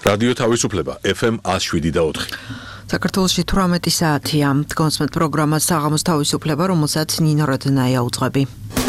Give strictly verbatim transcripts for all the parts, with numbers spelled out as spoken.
რადიო თავისუფლება ეფ ემ one oh seven და four. საქართველოში თვრამეტი საათია. Დგომსმეთ პროგრამა საღამოს თავისუფლება, რომელსაც ნინო როდნაია უძღვები.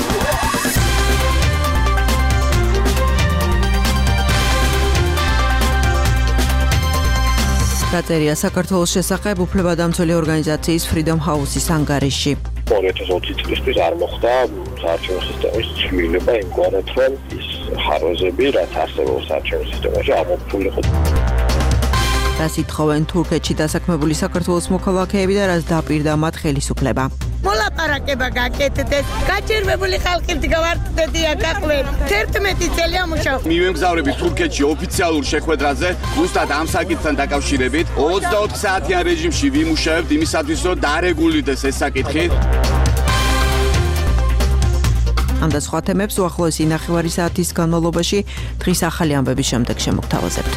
რაწერია საქართველოს შესახებ უფლებადამცველი ორგანიზაციის Freedom House-ის ანგარიში. two thousand twenty წლისთვის არ მოხდა საარჩევნო სისტემის ცვლილება იმგვარად, რომ ის ხარვეზები, რაც არსებობს საარჩევნო სისტემაში, ამოფრული იყო. რას ითხოვენ თურქეთში დასაქმებული საქართველოს მოქალაქეები და რას დაპირდა მათ ხელისუფლება. მოლაპარაკება გაკეთდეს, გაჭირვებული ხალხით გავარტდები აკაყვეთ. თერთმეტი წელი ამუშავ. მივემგზავრებით თურქეთში ოფიციალურ შეხვედრაზე, ზუსტად ამ საკითხთან დაკავშირებით, ოცდაოთხ საათიან რეჟიმში ვიმუშავებთ იმისათვის, რომ დარეგულირდეს ეს საკითხი. ამ და სხვა თემებს უახლოესი ნახევარი საათის განმავლობაში დღის ახალი ამბების შემდეგ შემოგთავაზებთ.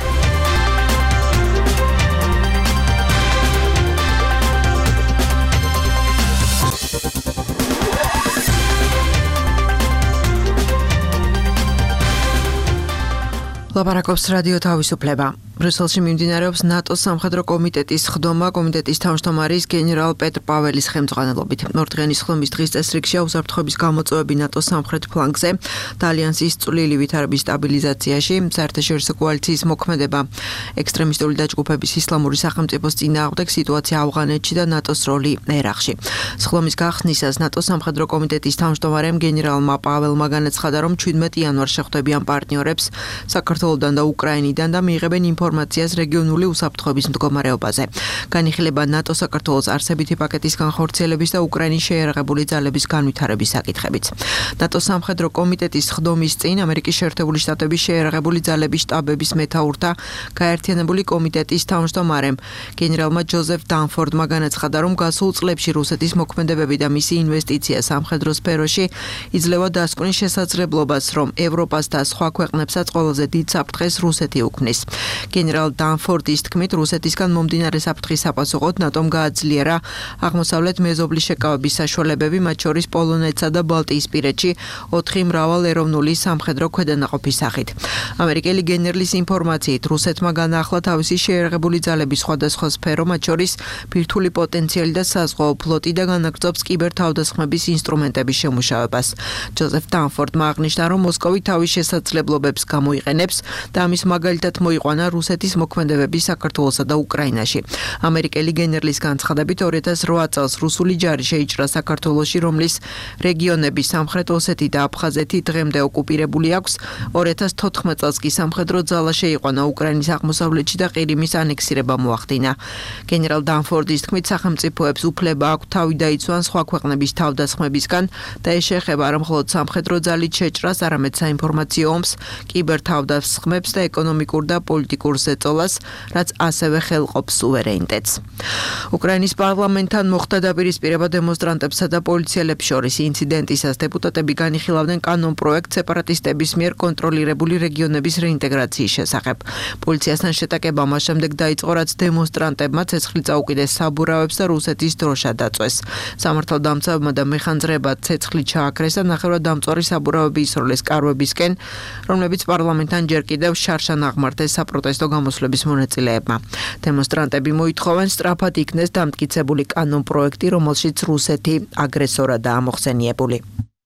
ლაპარაკობს რადიო თავისუფლება. ბრიუსელში მიმდინარეობს ნატოს სამხედრო კომიტეტის ხდომა კომიტეტის თავმჯდომარის გენერალ პეტრ პაველის ხელმძღვანელობით. ორდღიანი ხდომის დღის წესრიგშია უსაფრთხოების გამოწვევები ნატოს სამხრეთ ფლანგზე და ალიანსის წვლილი ვითარების სტაბილიზაციაში, საერთაშორისო კოალიციის მოქმედება, ექსტრემისტული დაჯგუფების ისლამური სახელმწიფოს წინააღმდეგ სიტუაცია ავღანეთში და ნატოს როლი ერაყში. ხდომის გახსნისას ნატოს სამხედრო კომიტეტის თავმჯდომარემ გენერალმა პაველმა განაცხადა, რომ seventeen იანვარს შეხვდებიან პარტნიორებს საქართველოდან და უკრაინიდან და მიიღებენ ინფორმაციას რეგიონული უსაფრთხოების მდგომარეობაზე. განიხილება ნატო-საქართველოს არსებითი პაკეტის განხორციელების და უკრაინის შეიარაღებული ძალების განვითარების საკითხებიც. ნატოს სამხედრო კომიტეტის ხდომის წინ ამერიკის შეერთებული შტატების შეიარაღებული ძალების შტაბების მეთაურთა გაერთიანებული კომიტეტის თავმჯდომარემ გენერალმა ჯოზეფ დანფორდმა განაცხადა, რომ გასულ წლებში რუსეთის მოქმედებები და მისი ინვესტიცია სამხედრო სფეროში იძლევა დასკვნის შესაძლებლობას, რომ ევროპას და სხვა ქვეყნებსაც ყველაზე დიდ საფრთხეს რუსეთი უქმნის. გენერალ დანფორდის თქმით, რუსეთისგან მომდინარე საფრთხის საპასუხოდ ნატომ გააძლიერა აღმოსავლეთ მეზობლის შეკავების საშუალებები, მათ შორის პოლონეთსა და ბალტიისპირეთში ოთხი მრავალეროვნული სამხედრო ქვედანაყოფის სახით. ამერიკელი გენერლის ინფორმაციით, რუსეთმა განაახლა თავისი შეიარაღებული ძალების სხვადასხვა სფერო, მათ შორის ბირთვული პოტენციალი და საზღვაო ფლოტი და განაგრძობს კიბერთავდასხმების ინსტრუმენტების შემუშავებას. ჯოზეფ დანფორდმა აღნიშნა, რომ მოსკოვი თავის შესაძლებლობებს გამოიყენებს და ამის მაგალითად მოიყვანა რუსეთის მოქმედებები საქართველოსა და უკრაინაში. ამერიკელი გენერლის განცხადებით two thousand eight წელს რუსული ჯარი შეიჭრა საქართველოში, რომლის რეგიონები სამხრეთ ოსეთი და აფხაზეთი დღემდე ოკუპირებული აქვს. two thousand fourteen წელს კი სამხედრო ძალა შეიყვანა უკრაინის აღმოსავლეთში და ყირიმის ანექსირება მოახდინა. გენერალ დანფორდის თქმით, სახელმწიფოებს უფლება აქვთ თავი დაიცვან სხვა ქვეყნების თავდასხმებისგან და ეს შეეხება არა მხოლოდ სამხედრო ძალით შეჭრას, არამედ საინფორმაციო ომს, კიბერთავდასხმებს და ეკონომიკურ და პოლიტიკურ ზეწოლას, რაც ასევე ხელყოფს სუვერენიტეტს. უკრაინის პარლამენტთან მოხდა დაპირისპირება დემონსტრანტებსა და პოლიციელებს შორის. ინციდენტისას დეპუტატები განიხილავდნენ კანონპროექტს სეპარატისტების მიერ კონტროლირებული რეგიონების რეინტეგრაციის შესახებ. პოლიციასთან შეტაკება მას შემდეგ დაიწყო, რაც დემონსტრანტებმა ცეცხლი წაუკიდეს საბურავებს და რუსეთის დროშა დაწვეს. სამართალდამცავებმა და მეხანძრეებმა ცეცხლი ჩააქრეს და ნახევრადამწვარი საბურავები ისროლეს კარვებისკენ, რომლებიც პარლამენტთან ჯერ კიდევ შარშან აღმართეს საპროტესტო გამოსვლების მონაწილეებმა. დემონსტრანტები მოითხოვენ სწრაფად იქნეს დამტკიცებული კანონპროექტი, რომელშიც რუსეთი აგრესორადაა მოხსენიებული.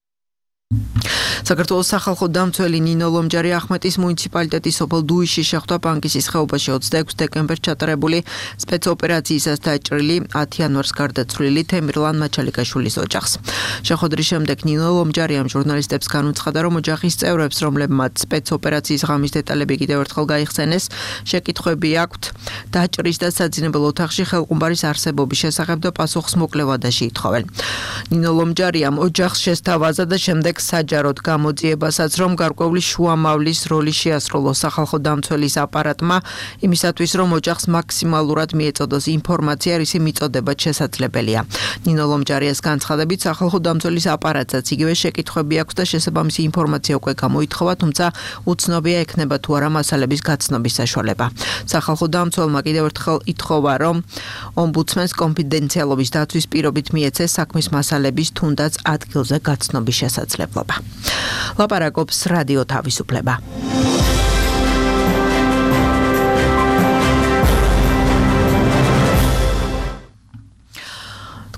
საქართველოს სახალხო დამცველი ნინო ლომჯარი ახმეტის მუნიციპალიტეტის სოფელ დუიში შეხვდა პანკისის ხეობაში ოცდაექვსი დეკემბერს ჩატარებული სპეცოპერაციისას დაჭრილი ათი იანვარს გარდაცვლილი თემირლან მაჩალიკაშვილის ოჯახს. შეხვედრის შემდეგ ნინო ლომჯარიამ ჟურნალისტებს განუცხადა, რომ ოჯახის წევრებს, რომლებმაც სპეცოპერაციის ღამის დეტალები კიდევ ერთხელ გაიხსენეს, შეკითხვები აქვთ დაჭრის და საძინებელ ოთახში ხელყუმბარის არსებობის შესახებ და პასუხს მოკლე ვადაში ითხოვენ. ნინო ლომჯარიამ ოჯახს შესთავაზა და შემდეგ საჯაროდ გამოძიებასაც, რომ გარკვეული შუამავლის როლი შეასრულოს სახალხო დამცველის აპარატმა იმისათვის, რომ ოჯახს მაქსიმალურად მიეწოდოს ინფორმაცია, რისი მიწოდება შესაძლებელია. ნინო ლომჯარიას განცხადებით, სახალხო დამცველის აპარატსაც იგივე შეკითხვები აქვს და შესაბამისი ინფორმაცია უკვე გამოითხოვა, თუმცა უცნობია ექნება თუ არა მასალების გაცნობის საშუალება. სახალხო დამცველმა კიდევ ერთხელ ითხოვა, რომ ომბუდსმენს კონფიდენციალობის დაცვის პირობით მიეცეს საქმის მასალების თუნდაც ადგილზე გაცნობის შესაძლებლობა. ლაპარაკობს რადიო თავისუფლება.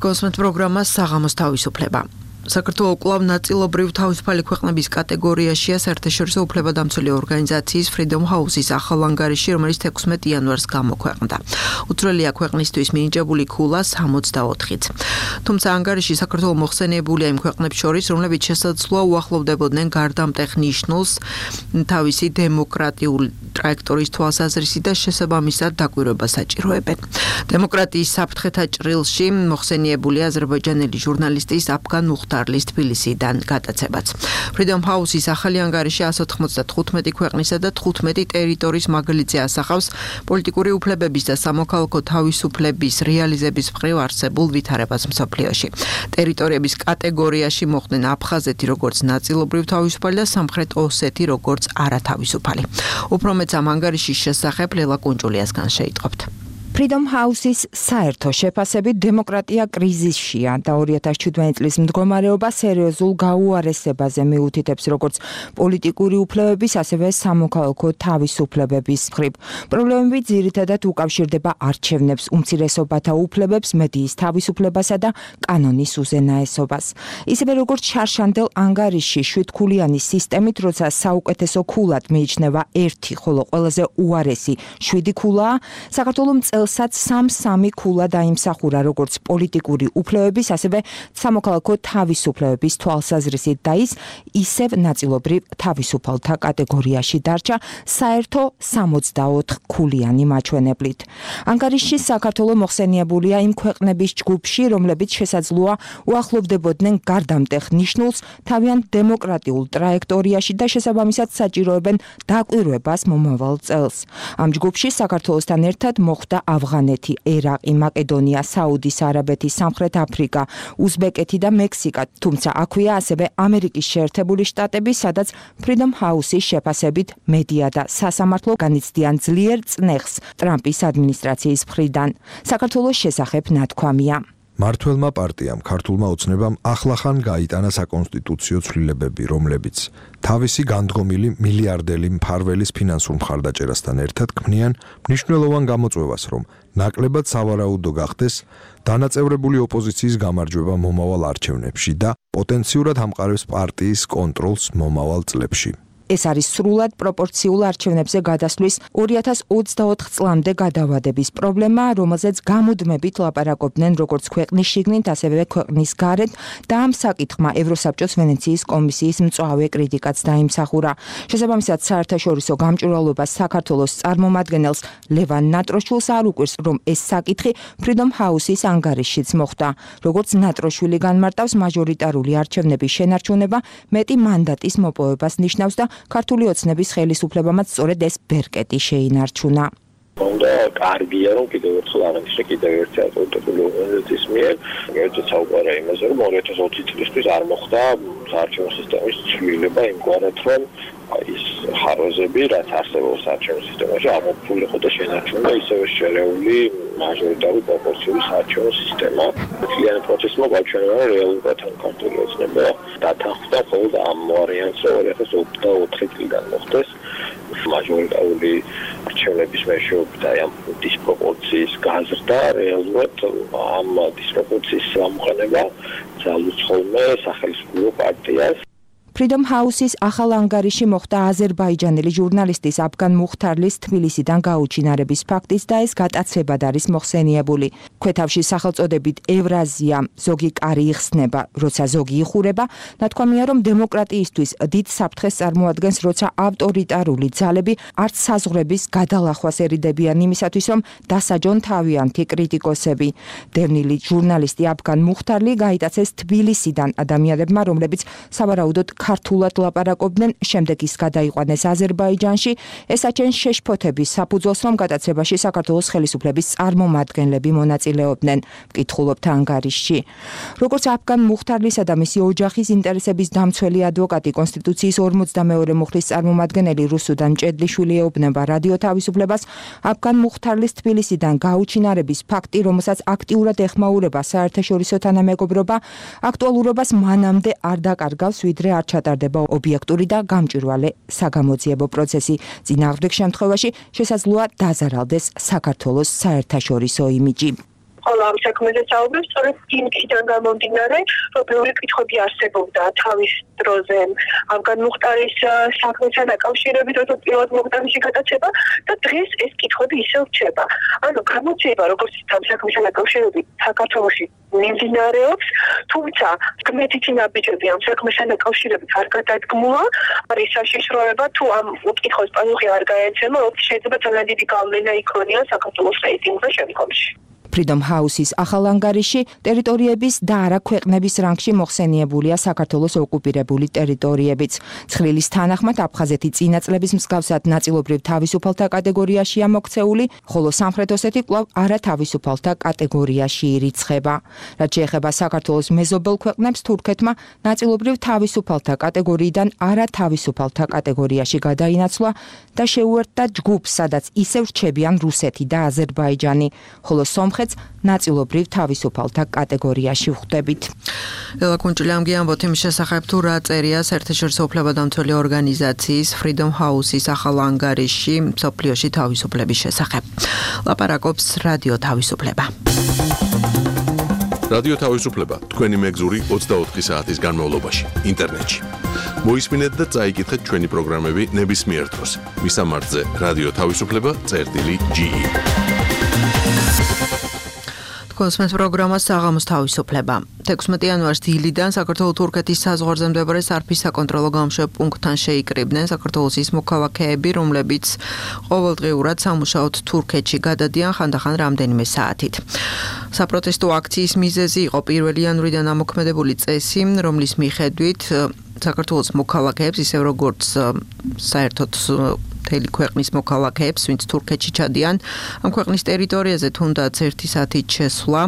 გოსმეთ პროგრამას საღამოს თავისუფლება. საქართველოს კლუბ ნაწილობრივ თავისუფალი ქვეყნების კატეგორიაშია საერთაშორისო უფლებადამცველი ორგანიზაციის Freedom House-ის ახალ ანგარიში, რომელიც თექვსმეტ იანვარს გამოქვეყნდა. უცვლელია ქვეყნისთვის მინიჭებული ქულა სამოცდაოთხიც. თუმცა ანგარიში საქართველოს მოხსენიებულია იმ ქვეყნებს შორის, რომლებიც შესაძლოა უახლოვდებოდნენ გარდამტეხ ნიშნულს თავისი დემოკრატიული ტრაექტორის თვალსაზრისით და შესაბამისად დაკვირვებას საჭიროებენ. დემოკრატიის საფრთხეთა ჭრილში მოხსენიებულია აზერბაიჯანელი ჟურნალისტის აფგან მუხტარლის თბილისიდან გადაცემაც. Freedom House-ის ახალი ანგარიში εκατს ოცდათხუთმეტი ქვეყნისა და თხუთმეტი ტერიტორიის მაგალითზე ასახავს პოლიტიკური უფლებების და სამოქალაქო თავისუფლების რეალიზების მხრივ არსებულ ვითარებას მსოფლიოში. ტერიტორიების კატეგორიაში მოხვდნენ აფხაზეთი როგორც ნაწილობრივ თავისუფალი და სამხრეთ ოსეთი როგორც არათავისუფალი. უფრო მეც ამ ანგარიშის შესახებ ლელა კუნჭულიასგან შეიტყობთ. Freedom House-ის საერთო შეფასებით დემოკრატია კრიზისშია და ორი ათას შვიდმეტი წლის მდგომარეობა სერიოზულ გაუარესებაზე მიუთითებს როგორც პოლიტიკური უფლებების, ასევე სამოქალაქო თავისუფლებების მხრივ. პრობლემები ძირითადად უკავშირდება არჩევნებს, უმცირესობათა უფლებებს, მედიის თავისუფლებასა და კანონის უზენაესობას. ისევე როგორც შარშანდელ ანგარიში შვიდქულიანი სისტემით, როცა საუკეთესო ქულად მიიჩნევა ერთი, ხოლო ყველაზე უარესი შვიდი ქულაა, საქართველოს წელსაც სამ-სამი ქულა დაიმსახურა როგორც პოლიტიკური უფლებების, ასევე სამოქალაქო თავისუფლებების თვალსაზრისით და ის ისევ ნაწილობრივ თავისუფალთა კატეგორიაში დარჩა საერთო სამოცდაოთხ ქულიანი მაჩვენებლით. ანგარიში საქართველოს მოხსენიებულია იმ ქვეყნების ჯგუფში, რომლებიც შესაძლოა უახლოვდებოდნენ გარდამტეხ ნიშნულს თავიანთ დემოკრატიულ ტრაექტორიაში და შესაბამისად საჭიროებენ დაკვირვებას მომავალ წელს. ამ ჯგუფში საქართველოსთან ერთად მოხვდა ავღანეთი, ერაყი, მაკედონია, საუდის არაბეთი, სამხრეთ აფრიკა, უზბეკეთი და მექსიკა. თუმცა აქვეა ასევე ამერიკის შეერთებული შტატები, სადაც Freedom House-ის შეფასებით მედია და სასამართლო განიცდიან ძლიერ წნეხს ტრამპის ადმინისტრაციის მხრიდან. საქართველოს შესახებ ნათქვამია. მართლმა პარტიამ ქართულმა ოცნებამ ახლახან გაიტანა საკონსტიტუციო ცვლილებები, რომლებიც თავისი განდგომილი მილიარდელი მფარველის ფინანსურ მხარდაჭერასთან ერთად ქმნიან მნიშვნელოვან გამოწვევას, რომ ნაკლებად სავარაუდო გახდეს დანაწევრებული ოპოზიციის გამარჯვება მომავალ არჩევნებში და პოტენციურად ამყარებს პარტიის კონტროლს მომავალ წლებში. ეს არის სრულად პროპორციულ არჩევნებზე გადასვლის ორი ათას ოცდაოთხ წლამდე გადავადების პრობლემა, რომელზეც გამუდმებით ლაპარაკობდნენ როგორც ქვეყნის შიგნით, ასევე ქვეყნის გარეთ და ამ საკითხმა ევროსაბჭოს ვენეციის კომისიის მწვავე კრიტიკაც დაიმსახურა. შესაბამისად, საერთაშორისო გამჭვირვალობას საქართველოს წარმომადგენელს ლევან ნატროშვილს არ უკვირს, რომ ეს საკითხი Freedom House-ის ანგარიშშიც მოხვდა. როგორც ნატროშვილი განმარტავს, მაჟორიტარული არჩევნების შენარჩუნება მეტი მანდატის მოპოვებას ნიშნავს და ქართული ოცნების ხელისუფლებამაც სწორედ ეს ბერკეტი შეინარჩუნა. უნდა კარგია რომ კიდევ ერთხელ აღნიშნე კიდევ ერთი ავტორიტეტული ორგანიზაციის მიერ ერთად საუბარია იმაზე რომ ორი ათას ოცი წლისთვის არ მოხდა საარჩევნო სისტემის ცვლილება იმგვარად რომ ის ხარვეზები რაც არსებობს საარჩევნო სისტემაში ამოფული ხო და შენარჩუნა ისევე შერეული მაჟორიტარული პროპორციული საარჩევნო სისტემა. მთლიანი პროცესმა გაჩვენა რომ რეალურად ქართული ოცნება დათანხმდა მხოლოდ ამ ვარიანტს ორი ათას ოცდაოთხი წლიდან მოხდეს მაჟორიტარული არჩევნების მეშვეობით აი ამ დისპროპორციის გაზრდა რეალურად ამ დისპროპორციის გამოყენება ძალუძ ხოლმე სახელმწიფო პარტიას. Freedom House-ის ახალ ანგარიში მოხდა აზერბაიჯანელი ჟურნალისტის აფგან მუხტარლის თბილისიდან გაუჩინარების ფაქტიც და ეს გატაცებად არის მოხსენიებული. ქვეთავში სახელწოდებით ევრაზია ზოგი კარი იხსნება, როცა ზოგი იხურება, ნათქვამია რომ დემოკრატიისთვის დიდ საფრთხეს წარმოადგენს, როცა ავტორიტარული ძალები არც საზღვრების გადალახვას ერიდებიან იმისათვის, რომ დასაჯონ თავიანთი კრიტიკოსები. დევნილი ჟურნალისტი აფგან მუხტარლი გაიტაცეს თბილისიდან ადამიანებმა, რომლებიც სავარაუდოდ ქართულად ლაპარაკობდნენ, შემდეგ ის გადაიყვანეს აზერბაიჯანში. ეს აჩენს შეშფოთების საფუძველს, რომ გადაცებაში საქართველოს ხელისუფლების წარმომადგენლები მონაწილეობდნენ, ვკითხულობთ ანგარიშში. როგორც აფგან მუხტარლისა და მისი ოჯახის ინტერესების დამცველი ადვოკატი, კონსტიტუციის ორმოცდამეორე მუხლის წარმომადგენელი რუსუდან ჭედლიშვილი ეუბნება რადიო თავისუფლებას, აფგან მუხტარლის თბილისიდან გაუჩინარების ფაქტი, რომელსაც აქტიურად ეხმაურება საერთაშორისო თანამეგობრობა, აქტუალურობას მანამდე არ დაკარგავს, ვიდრე არ ჩატარდება ობიექტური და გამჭვირვალე საგამოძიებო პროცესი. წინააღმდეგ შემთხვევაში შესაძლოა დაზარალდეს საქართველოს საერთაშორისო იმიჯი. ყველა ამ საქმეზე საუბრობს, სწორედ იმიდან გამომდინარე, რომ ბევრი კითხვები არსებობდა თავის დროზე ავგან მუხტარის საქმესთან დაკავშირებით, როცა პირველად მოკდამში გადაცემა და დღეს ეს კითხვები ისევ რჩება. ანუ გამოძიება როგორც ამ საქმესთან დაკავშირებით საქართველოში მიმდინარეობს, თუმცა კმეთითი ნაბიჯები ამ საქმესთან დაკავშირებით არ გადადგმულა, არის საშიშროება თუ ამ კითხვის პასუხი არ გაეცემა, შეიძლება ძალიან დიდი გავლენა იქონია საქართველოს რეიტინგზე შემდგომში. Freedom House-ის ახალ ანგარიში ტერიტორიების და არა ქვეყნების რანგში მოხსენიებულია საქართველოს ოკუპირებული ტერიტორიებიც. ცხრილის თანახმად აფხაზეთი წინა წლების მსგავსად ნაწილობრივ თავისუფალთა კატეგორიაშია მოქცეული, ხოლო სამხრეთ ოსეთი კვლავ არათავისუფალთა კატეგორიაში ირიცხება. რაც შეეხება საქართველოს მეზობელ ქვეყნებს, თურქეთმა ნაწილობრივ თავისუფალთა კატეგორიიდან არათავისუფალთა კატეგორიაში გადაინაცვლა და შეუერთდა ჯგუფს, სადაც ისევ რჩებიან რუსეთი და აზერბაიჯანი, ხოლო სომხეთს ნაწილობრივ თავისუფალთა კატეგორიაში ვხვდებით. ელა კუნჭლამ გიამბოთ იმის შესახებ თუ რა წერია საერთაშორისო უფლებადამცველი ორგანიზაციის Freedom House-ის ახალ ანგარიში მსოფლიოში თავისუფლების შესახებ. ლაპარაკობს რადიო თავისუფლება. რადიო თავისუფლება თქვენი მეგზური ოცდაოთხი საათის განმავლობაში ინტერნეტში. მოისმინეთ და წაიკითხეთ ჩვენი პროგრამები ნებისმიერ დროს. მისამართზე რადიო თავისუფლება წერტილი ჯი ი. კონსმენს პროგრამა საღამოს თავისუფლება. თექვსმეტი იანვარის დილიდან საქართველოს-თურქეთის საზღვარზე მდებარე სარფის საკონტროლო გამშვებ პუნქტთან შეიკრიბნენ საქართველოს ის მოქალაქეები, რომლებიც ყოველდღიურად სამუშაოდ თურქეთში გადადიან ხანდახან რამდენიმე საათით. საპროტესტო აქციის მიზეზი იყო პირველი იანვრიდან ამოქმედებული წესი, რომლის მიხედვით საქართველოს მოქალაქეებს, ისევ როგორც საერთოდ მთელი ქვეყნის მოქალაქეებს, ვინც თურქეთში ჩადიან, ამ ქვეყნის ტერიტორიაზე თუნდაც ერთი საათით შესვლა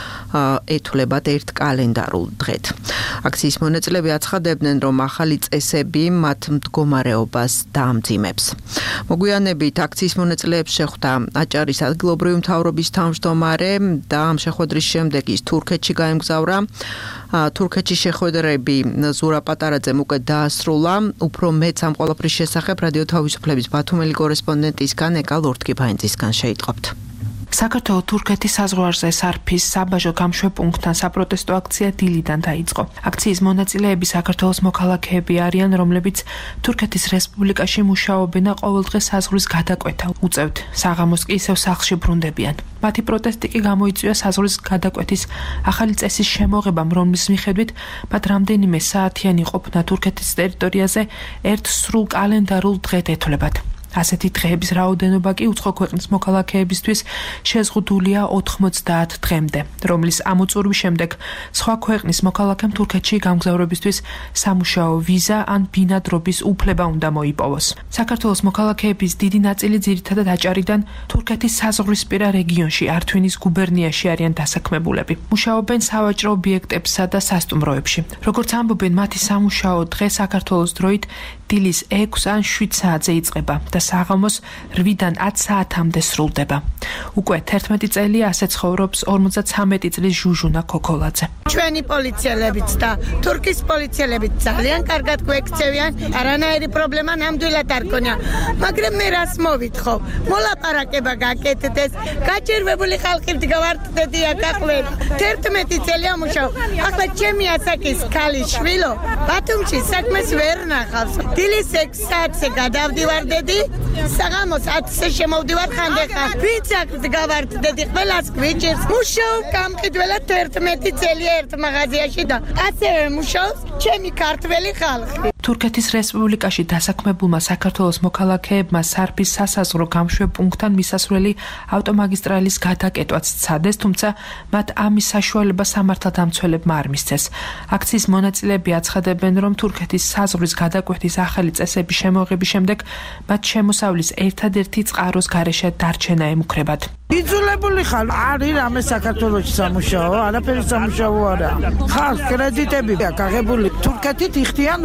ეთვლებათ ერთ კალენდარულ დღედ. აქციის მონაწილეები აცხადებდნენ, რომ ახალი წესები მათ მდგომარეობას დაამძიმებს. მოგვიანებით აქციის მონაწილეებს შეხვდა აჭარის ადგილობრივი მთავრობის თავმჯდომარე და ამ შეხვედრის შემდეგ ის თურქეთში გაემგზავრა. თურქეთში შეხვედრები ზურა პატარაძემ უკვე დაასრულა. უფრო მეც ამ ყველაფრის შესახებ რადიო თავისუფლების ბათუმელი კორესპონდენტისგან ეკა ლორთქიფანძისგან შეიტყობთ. საქართველოს-თურქეთის საზღვარზე სარფის საბაჟო გამშვებ პუნქტთან საპროტესტო აქცია დილიდან დაიწყო. აქციის მონაწილეები საქართველოს მოქალაქეები არიან, რომლებიც თურქეთის რესპუბლიკაში მუშაობენ და ყოველდღე საზღვრის გადაკვეთა უწევთ. საღამოს კი ისევ სახლში ბრუნდებიან. მათი პროტესტი კი გამოიწვია საზღვრის გადაკვეთის ახალი წესის შემოღებამ, რომლის მიხედვით მათ რამდენიმე საათიანი ყოფნა თურქეთის ტერიტორიაზე ერთ სრულ კალენდარულ დღედ ეთვლებათ. ასეთი დღეების რაოდენობა კი უცხო ქვეყნის მოქალაქეებისთვის შეზღუდულია ოთხმოცდაათ დღემდე, რომლის ამოწურვის შემდეგ სხვა ქვეყნის მოქალაქემ თურქეთში გამგზავრებისთვის სამუშაო ვიზა ან ბინადრობის უფლება უნდა მოიპოვოს. საქართველოს მოქალაქეების დიდი ნაწილი ძირითადად აჭარიდან თურქეთის საზღვრისპირა რეგიონში ართვინის გუბერნიაში არიან დასაქმებულები. მუშაობენ სავაჭრო ობიექტებსა და სასტუმროებში. როგორც ამბობენ, მათი სამუშაო დღე საქართველოს დროით დილის ექვს ან შვიდ საათზე იწყება და საღამოს რვიდან ათ საათამდე სრულდება. უკვე თერთმეტი წელია ასე ცხოვრობს ორმოცდათვრამეტი წლის ჟუჟუნა ქოქოლაძე. ჩვენი პოლიციელებიც და თურქის პოლიციელებიც ძალიან კარგად გვექცევიან, არანაირი პრობლემა ნამდვილად არ გქონია. მაგრამ მე რას მოვითხოვ? მოლაპარაკება გაკეთდეს, გაჭირვებული ხალხი დგავარდდები აკაყვენ. თერთმეტი წელი ამუშავ. ახლა ჩემი ასაკის ქალი შვილო ბათუმში საქმეს ვერ ნახავს. დილის ექვს საათზე გადავდივარდედი, საღამოს ათზე შემოვდივარ ხანდახან. ვინც აქ დგავარდდედი, ყველას გვიჭირს. მუშაობ გამყიდველად თერთმეტი წელია ერთ მაღაზიაში და ასევე მუშაობს ჩემი ქართველი ხალხი. თურქეთის რესპუბლიკაში დასაქმებულმა საქართველოს მოქალაქეებმა სარფის სასაზღვრო გამშვებ პუნქტთან მისასვლელი ავტომაგისტრალის გადაკეტვაც სცადეს, თუმცა მათ ამის საშუალება სამართალდამცველებმა არ მისცეს. აქციის მონაწილეები აცხადებენ, რომ თურქეთის საზღვრის გადაკვეთის ახალი წესების შემოღების შემდეგ მათ შემოსავლის ერთადერთი წყაროს გარეშე დარჩენა ემუქრებათ. იძულებული ხარ, არის რამე საქართველოში სამუშაო, არაფერი სამუშაო არა. ხალხს კრედიტები აქვს აღებული. თურქეთით იხდიან ვალებს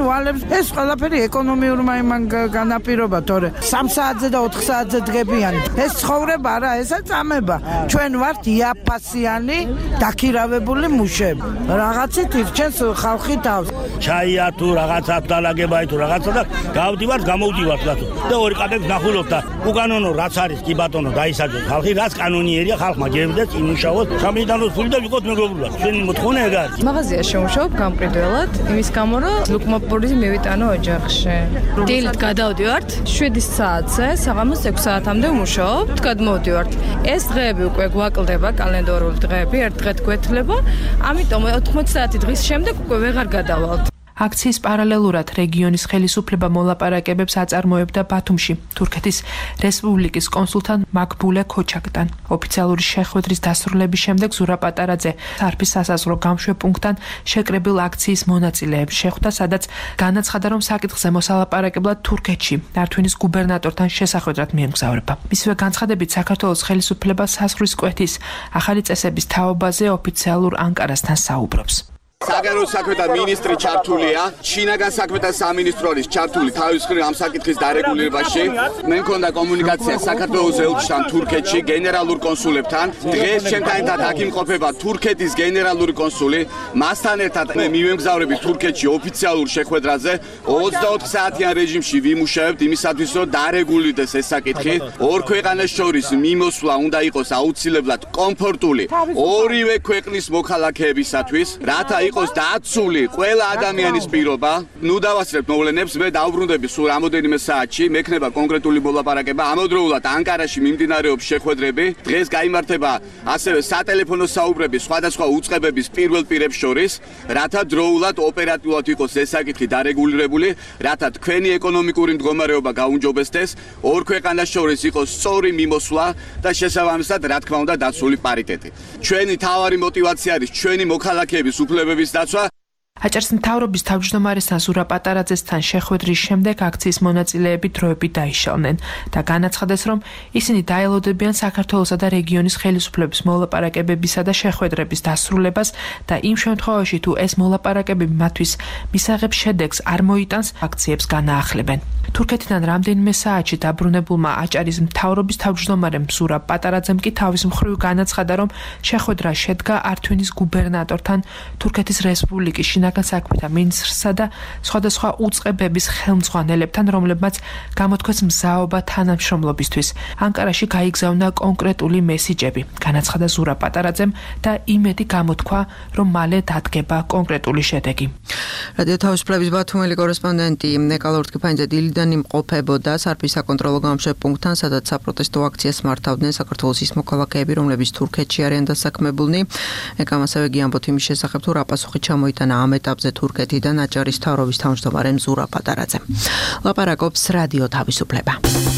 ეს ყველაფერი ეკონომიურმა იმან განაპირობა, თორე სამ საათზე და ოთხ საათზე დგებიან. ეს ცხოვრება არა, ესა წამება. ჩვენ ვართ იაფასიანი, დაქირავებული მუშები. რაღაცით ირჩენს ხალხი თავს. ჩაია თუ რაღაცა დალაგებაა თუ რაღაცა და გავდივართ, გამოვდივართ და და ორი კაპებს ნახულობ და უკანონო რაც არის კი ბატონო დაისაჯოს ხალხი, რაც კანონიერია ხალხმა გერდეს იმუშაოს სამედანოს ფული და ვიყოთ მეგობრულად. ჩვენი მოთხოვნა ეგ არის. მაღაზიაში შევმუშაობ გამყიდველად, იმის გამო რომ ლუკმოპური მივიტანო ოჯახში. დილით გადავდივართ შვიდი საათზე, საღამოს ექვსი საათამდე ვმუშაობთ, გადმოვდივართ. ეს დღეები უკვე გვაკლდება, კალენდარული დღეები, ერთ დღედ გვეთლება, ამიტომ ოთხმოცი საათი დღის შემდეგ უკვე ვეღარ გადავალთ. აქციის პარალელურად რეგიონის ხელისუფლება მოლაპარაკებებს აწარმოებდა ბათუმში, თურქეთის რესპუბლიკის კონსულტანტ მაკბულე ქოჩაკთან. ოფიციალური შეხვედრის დასრულების შემდეგ ზურა პატარაძე სარფის სასაზღვრო გამშვებპუნქტთან შეკრებილ აქციის მონაწილეებს შეხვდა, სადაც განაცხადა, რომ საკითხზე მოსალაპარაკებლად თურქეთში დართვინის გუბერნატორთან შესახვედრად მიემგზავრება. მისივე განცხადებით საქართველოს ხელისუფლება საზღვრის კვეთის ახალი წესების თაობაზე ოფიციალურ ანკარასთან საუბრობს. საგარეო საქმეთა მინისტრი ჩართულია, შინაგან საქმეთა სამინისტრო არის ჩართული თავის მხრივ ამ საკითხის დარეგულირებაში. მე მქონდა კომუნიკაცია საქართველოს ელჩთან თურქეთში გენერალურ კონსულებთან. დღეს ჩემთან ერთად აქ იმყოფება თურქეთის გენერალური კონსული. მასთან ერთად მე მივემგზავრები თურქეთში ოფიციალურ შეხვედრაზე. ოცდაოთხ საათიან რეჟიმში ვიმუშავებთ იმისათვის, რომ დარეგულირდეს ეს საკითხი. ორ ქვეყანას შორის მიმოსვლა უნდა იყოს აუცილებლად კომფორტული ორივე ქვეყნის მოქალაქეებისათვის, რათა იყოს დაცული ყველა ადამიანის პირობა. ნუ დავასწრებთ მოვლენებს, მე დავბრუნდები სულ რამოდენიმე საათში, მექნება კონკრეტული მოლაპარაკება. ამავდროულად ანკარაში მიმდინარეობს შეხვედრები. დღეს გაიმართება ასევე სატელეფონო საუბრები სხვადასხვა უწყებების პირველ პირებს შორის, რათა დროულად ოპერატიულად იყოს ეს საკითხი დარეგულირებული, რათა თქვენი ეკონომიკური მდგომარეობა გაუმჯობესდეს, ორ ქვეყანას შორის იყოს სწორი მიმოსვლა და შესაბამისად, რა თქმა უნდა, დაცული პარიტეტი. ჩვენი თავარი мотивация არის ჩვენი მოქალაქეების უფლებების დაცვა. აჭარის მთავრობის თავმჯდომარესთან ზურა პატარაძესთან შეხვედრის შემდეგ აქციის მონაწილეები დროებით დაიშალნენ და განაცხადეს, რომ ისინი დაელოდებიან საქართველოსა და რეგიონის ხელისუფლების მოლაპარაკებებისა და შეხვედრების დასრულებას და იმ შემთხვევაში, თუ ეს მოლაპარაკებები მათთვის მისაღებ შედეგს არ მოიტანს, აქციებს განაახლებენ. თურქეთიდან რამდენიმე საათში დაბრუნებულმა აჭარის მთავრობის თავმჯდომარემ ზურა პატარაძემ კი თავის მხრივ განაცხადა, რომ შეხვედრა შედგა ართვინის გუბერნატორთან, თურქეთის რესპუბლიკის შინაგან საქმეთა მინისტრსა და სხვადასხვა უწყებების ხელმძღვანელებთან, რომლებმაც გამოთქვეს მზაობა თანამშრომლობისთვის. ანკარაში გაიგზავნა კონკრეტული მესიჯები, განაცხადა ზურა პატარაძემ და იმედი გამოთქვა, რომ მალე დადგება კონკრეტული შედეგი. რადიო თავისუფლების ბათუმელი კორესპონდენტი ნეკალ ორთქიფანიძე დილიდან იმყოფებოდა სარფის საკონტროლო გამშვებპუნქტთან, სადაც საპროტესტო აქციას მართავდნენ საქართველოს ის მოქალაქეები, რომლებიც თურქეთში არიან დასაქმებულნი. ეკამ ასევე გიამბოთ იმის შესახებ, თუ რა პასუხი ჩამოიტანა ამ ეტაპზე თურქეთიდან აჭარის მთავრობის თავმჯდომარემ ზურა პატარაძემ. ლაპარაკობს რადიო თავისუფლება.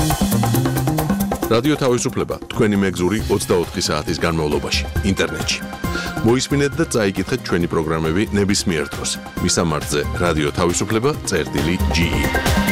რადიო თავისუფლება თქვენი მეგზური ოცდაოთხი საათის განმავლობაში ინტერნეტში. მოისმინეთ და წაიკითხეთ ჩვენი პროგრამები ნებისმიერ დროს. მისამართზე რადიო თავისუფლება წერტილი ჯი ი.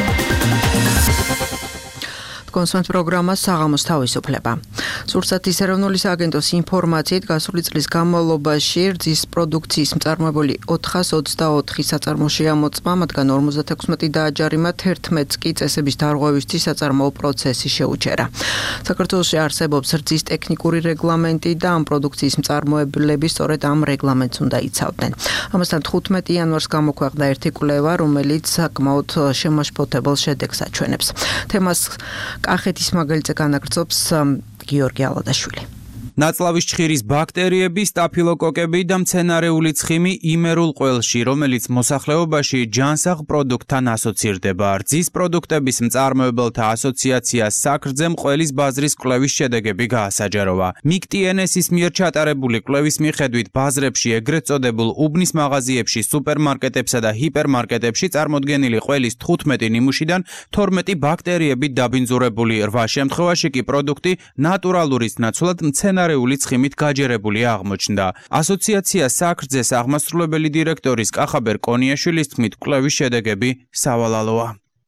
კონსულტანტ პროგრამა საღამოს თავისუფლება. სურსათის ეროვნული სააგენტოს ინფორმაციით გასული წლის განმავლობაში რძის პროდუქციის მწარმოებელი ოთხას ოცდაოთხი საწარმოში ამოწმა, მათგან ორმოცდათექვსმეტი დააჯარიმა, თერთმეტს კი წესების დარღვევისთვის საწარმოო პროცესი შეუჩერა. საქართველოში არსებობს რძის ტექნიკური რეგლამენტი და ამ პროდუქციის მწარმოებლები სწორედ ამ რეგლამენტს უნდა იცავდნენ. ამასთან თხუთმეტი იანვარს გამოქვეყნდა ერთი კვლევა, რომელიც საკმაოდ შემაშფოთებელ შედეგს აჩვენებს. თემას კახეთის მაგალითზე განაგრძობს გიორგი ალადაშვილი. ნაწლავის ჩხირის ბაქტერიები, სტაფილოკოკები და მცენარეული ცხიმი იმერულ ყველში, რომელიც მოსახლეობაში ჯანსაღ პროდუქტთან ასოცირდება. რძის პროდუქტების მწარმოებელთა ასოციაციას საქრძემ ყველის ბაზრის კვლევის შედეგები გაასაჯაროვა. მიკ ტი ენ ეს-ის მიერ ჩატარებული კვლევის მიხედვით ბაზრებში, ეგრეთ წოდებულ უბნის მაღაზიებში, სუპერმარკეტებსა და ჰიპერმარკეტებში წარმოდგენილი ყველის თხუთმეტი ნიმუშიდან თორმეტი ბაქტერიებით დაბინძურებული, რვა შემთხვევაში კი პროდუქტი ნატურალურის ნაცვლად მცენარეული ნარეული ცხიმით გაჯერებული აღმოჩნდა. ასოციაცია საქრძეს აღმასრულებელი დირექტორის კახაბერ კონიაშვილის თქმით, კვლევის შედეგები სავალალოა.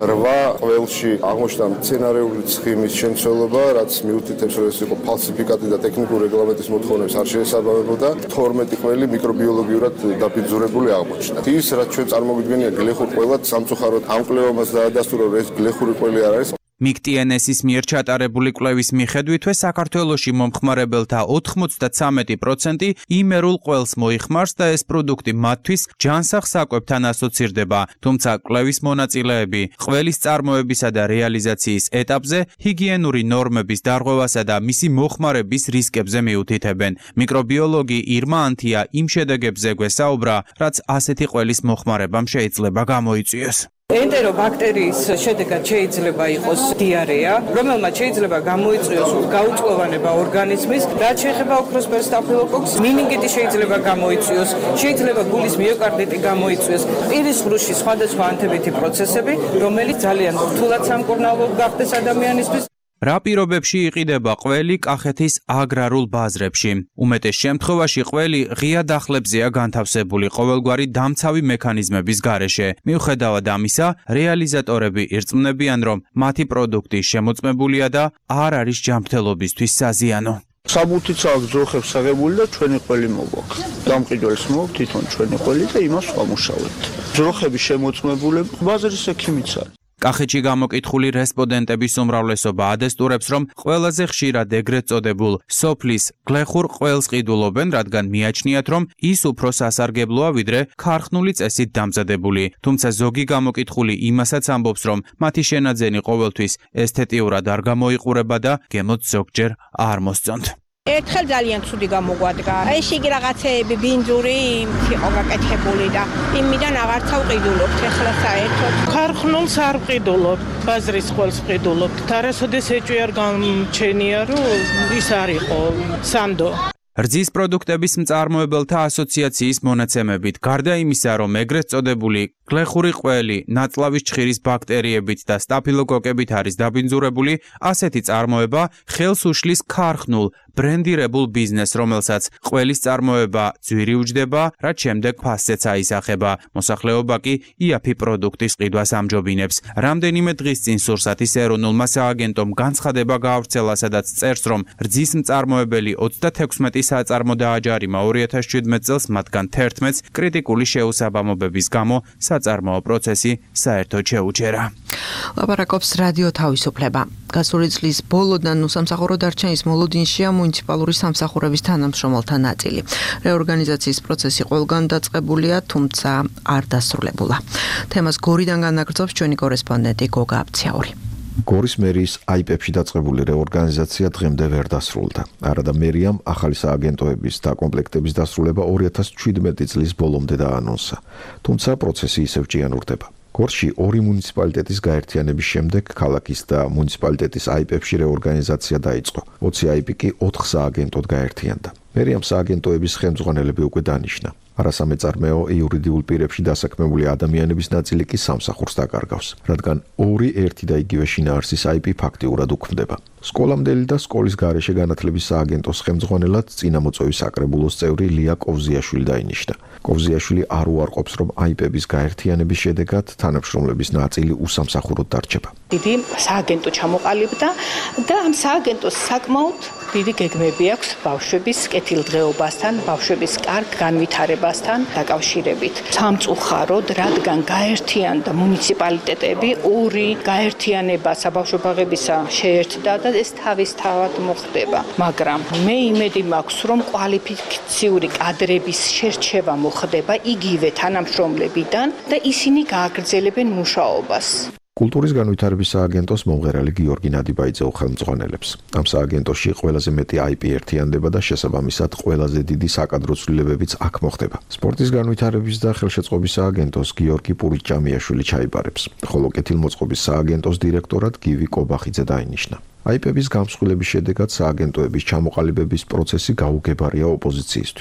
რვა ყველში აღმოჩნდა მცენარეული ცხიმის შემცველობა, რაც მიუთითებს, რომ ეს იყო ფალსიფიკატი და ტექნიკური რეგლამენტის მოთხოვნებს არ შეესაბამებოდა. თორმეტი ყველი მიკრობიოლოგიურად დაფიძურებული აღმოჩნდა. ის, რაც ჩვენ წარმოვიდგენია გლეხურ ყველად, სამწუხაროდ ამ კვლევამაც დაადასტურა, რომ ეს გლეხური ყველი არ არის. მიგტიენესის მიერ ჩატარებული კვლევის მიხედვითვე საქართველოში მომხმარებელთა ოთხმოცდათვრამეტი პროცენტი იმერულ ყველს მოიხმარს და ეს პროდუქტი მათთვის ჯანსაღ საკვებთან ასოცირდება. თუმცა კვლევის მონაწილეები ყველის წარმოებისა და რეალიზაციის ეტაპზე ჰიგიენური ნორმების დარღვევასა და მისი მოხმარების რისკებზე მიუთითებენ. მიკრობიოლოგი ირმა ანთია იმ შედეგებზე გვესაუბრა, რაც ასეთი ყველის მოხმარებამ შეიძლება გამოიწვიოს. ენტერობაქტერიის შედეგად შეიძლება იყოს დიარეა, რომელმაც შეიძლება გამოიწვიოს გაუწყლოვანება ორგანიზმის, რაც შეეხება ოქროსფერ სტაფილოკოკს, მინინგიტი შეიძლება გამოიწვიოს, შეიძლება გულის მიოკარდიტი გამოიწვიოს, პირის ღრუში სხვადასხვა ანთებითი პროცესები, რომელიც ძალიან რთულად სამკურნალოდ გახდეს ადამიანისთვის. რა პირობებში იყიდება ყველი კახეთის აგრარულ ბაზრებში? უმეტეს შემთხვევაში ყველი ღია დახლებზეა განთავსებული ყოველგვარი დამცავი მექანიზმების გარეშე. მიუხედავად ამისა, რეალიზატორები ირწმუნებიან, რომ მათი პროდუქტი შემოწმებულია და არ არის ჯანმრთელობისთვის საზიანო. საბუთიც აქვს ძროხებს აღებული და ჩვენი ყველი მოგვაქვს. დამყიდველს მოვთ თვითონ ჩვენი ყველი და იმას ვამუშავებთ. ძროხების შემოწმებულები ბაზრის ექიმიც არის. კახეთში გამოკითხული რესპონდენტების უმრავლესობა ადესტურებს, რომ ყველაზე ხშირად ეგრეთ წოდებულ სოფლის გლეხურ ყველს ყიდულობენ, რადგან მიაჩნიათ, რომ ის უფრო სასარგებლოა, ვიდრე ქარხნული წესით დამზადებული. თუმცა ზოგი გამოკითხული იმასაც ამბობს, რომ მათი შენაძენი ყოველთვის ესთეტიურად არ გამოიყურება და გემოთ ზოგჯერ არ მოსწონთ. ერთხელ ძალიან ცუდი გამოგვადგა. ეს იგი რაღაცეები ბინძური იყო გაკეთებული და იმიდან აღარცა ვყიდულობთ ახლა საერთოდ. ქარხნულს არ ვყიდულობთ, ბაზრის ყველს ვყიდულობთ. თარასოდეს ეჭვი არ გამჩენია, რომ ის არ იყო სანდო. რძის პროდუქტების მწარმოებელთა ასოციაციის მონაცემებით, გარდა იმისა, რომ ეგრეთ წოდებული გლეხური ყველი ნაწლავის ჩხირის ბაქტერიებით და სტაფილოკოკებით არის დაბინძურებული, ასეთი წარმოება ხელს უშლის ქარხნულ ბრენდირებულ ბიზნესს, რომელსაც ყველის წარმოება ძვირი უჯდება, რაც შემდეგ ფასზეც აისახება. მოსახლეობა კი იაფი პროდუქტის ყიდვას ამჯობინებს. რამდენიმე დღის წინ სურსათის ეროვნულმა სააგენტომ განცხადება გაავრცელა, სადაც წერს, რომ რძის მწარმოებელი ოცდათექვსმეტი საწარმო დააჯარიმა ორი ათას შვიდმეტ წელს, მათგან თერთმეტს კრიტიკული შეუსაბამობების გამო საწარმოო პროცესი საერთოდ შეუჩერა. ლაპარაკობს რადიო თავისუფლება. გასული წლის ბოლოდან უსამსახურო დარჩენის მოლოდინშია მუნიციპალური სამსახურების თანამშრომელთა ნაწილი. რეორგანიზაციის პროცესი ყველგან დაწყებულია, თუმცა არ დასრულებულა. თემას გორიდან განაგრძობს ჩვენი კორესპონდენტი გოგა აბცაური. გორის მერიის აიპებში დაწყებული რეორგანიზაცია დღემდე ვერ დასრულდა. არადა მერიამ ახალი სააგენტოების და კომპლექტების დასრულება ორი ათას შვიდმეტი წლის ბოლომდე დაანონსა. თუმცა პროცესი ისევ ჭიანურდება. გორში ორი მუნიციპალიტეტის გაერთიანების შემდეგ ქალაქის და მუნიციპალიტეტის აიპებში რეორგანიზაცია დაიწყო. ოცი აიპი კი ოთხ სააგენტოდ გაერთიანდა. მერიამ სააგენტოების ხელმძღვანელები უკვე დანიშნა. არასამეწარმეო იურიდიულ პირებში დასაქმებული ადამიანების ნაწილი კი სამსახურს დაკარგავს, რადგან ორი ერთი და იგივე შინაარსის აიპი ფაქტიურად უქმდება. სკოლამდელი და სკოლის გარეშე განათლების სააგენტოს ხელმძღვანელად წინამოწვევის საკრებულოს წევრი ლია კოვზიაშვილი დაინიშნა. კოვზიაშვილი არ უარყოფს, რომ აიპების გაერთიანების შედეგად თანამშრომლების ნაწილი უსამსახუროდ დარჩება. დიდი სააგენტო ჩამოყალიბდა და ამ სააგენტოს საკმაოდ დიდი გეგმები აქვს ბავშვების კეთილდღეობასთან, ბავშვების კარგ განვითარებასთან დაკავშირებით. სამწუხაროდ, რადგან გაერთიანდა მუნიციპალიტეტები, ორი გაერთიანება საბავშვო ბაღებისა შეერთდა და ეს თავისთავად მოხდება. მაგრამ მე იმედი მაქვს, რომ კვალიფიციური კადრების შერჩევა მოხდება იგივე თანამშრომლებიდან და ისინი გააგრძელებენ მუშაობას. კულტურის განვითარების სააგენტოს მომღერალი გიორგი ნადიბაიძე უხელმძღვანელებს. ამ სააგენტოში ყველაზე მეტი აიპი ერთიანდება და შესაბამისად ყველაზე დიდი საკადრო ცვლილებებიც აქ მოხდება. სპორტის განვითარების და ხელშეწყობის სააგენტოს გიორგი პურიჭამიაშვილი ჩაიბარებს, ხოლო კეთილმოწყობის სააგენტოს დირექტორად გივი კობახიძე დაინიშნა. აიპების გამსხვილების შედეგად სააგენტოების ჩამოყალიბების პროცესი გაუგებარია ოპოზიციისთვის.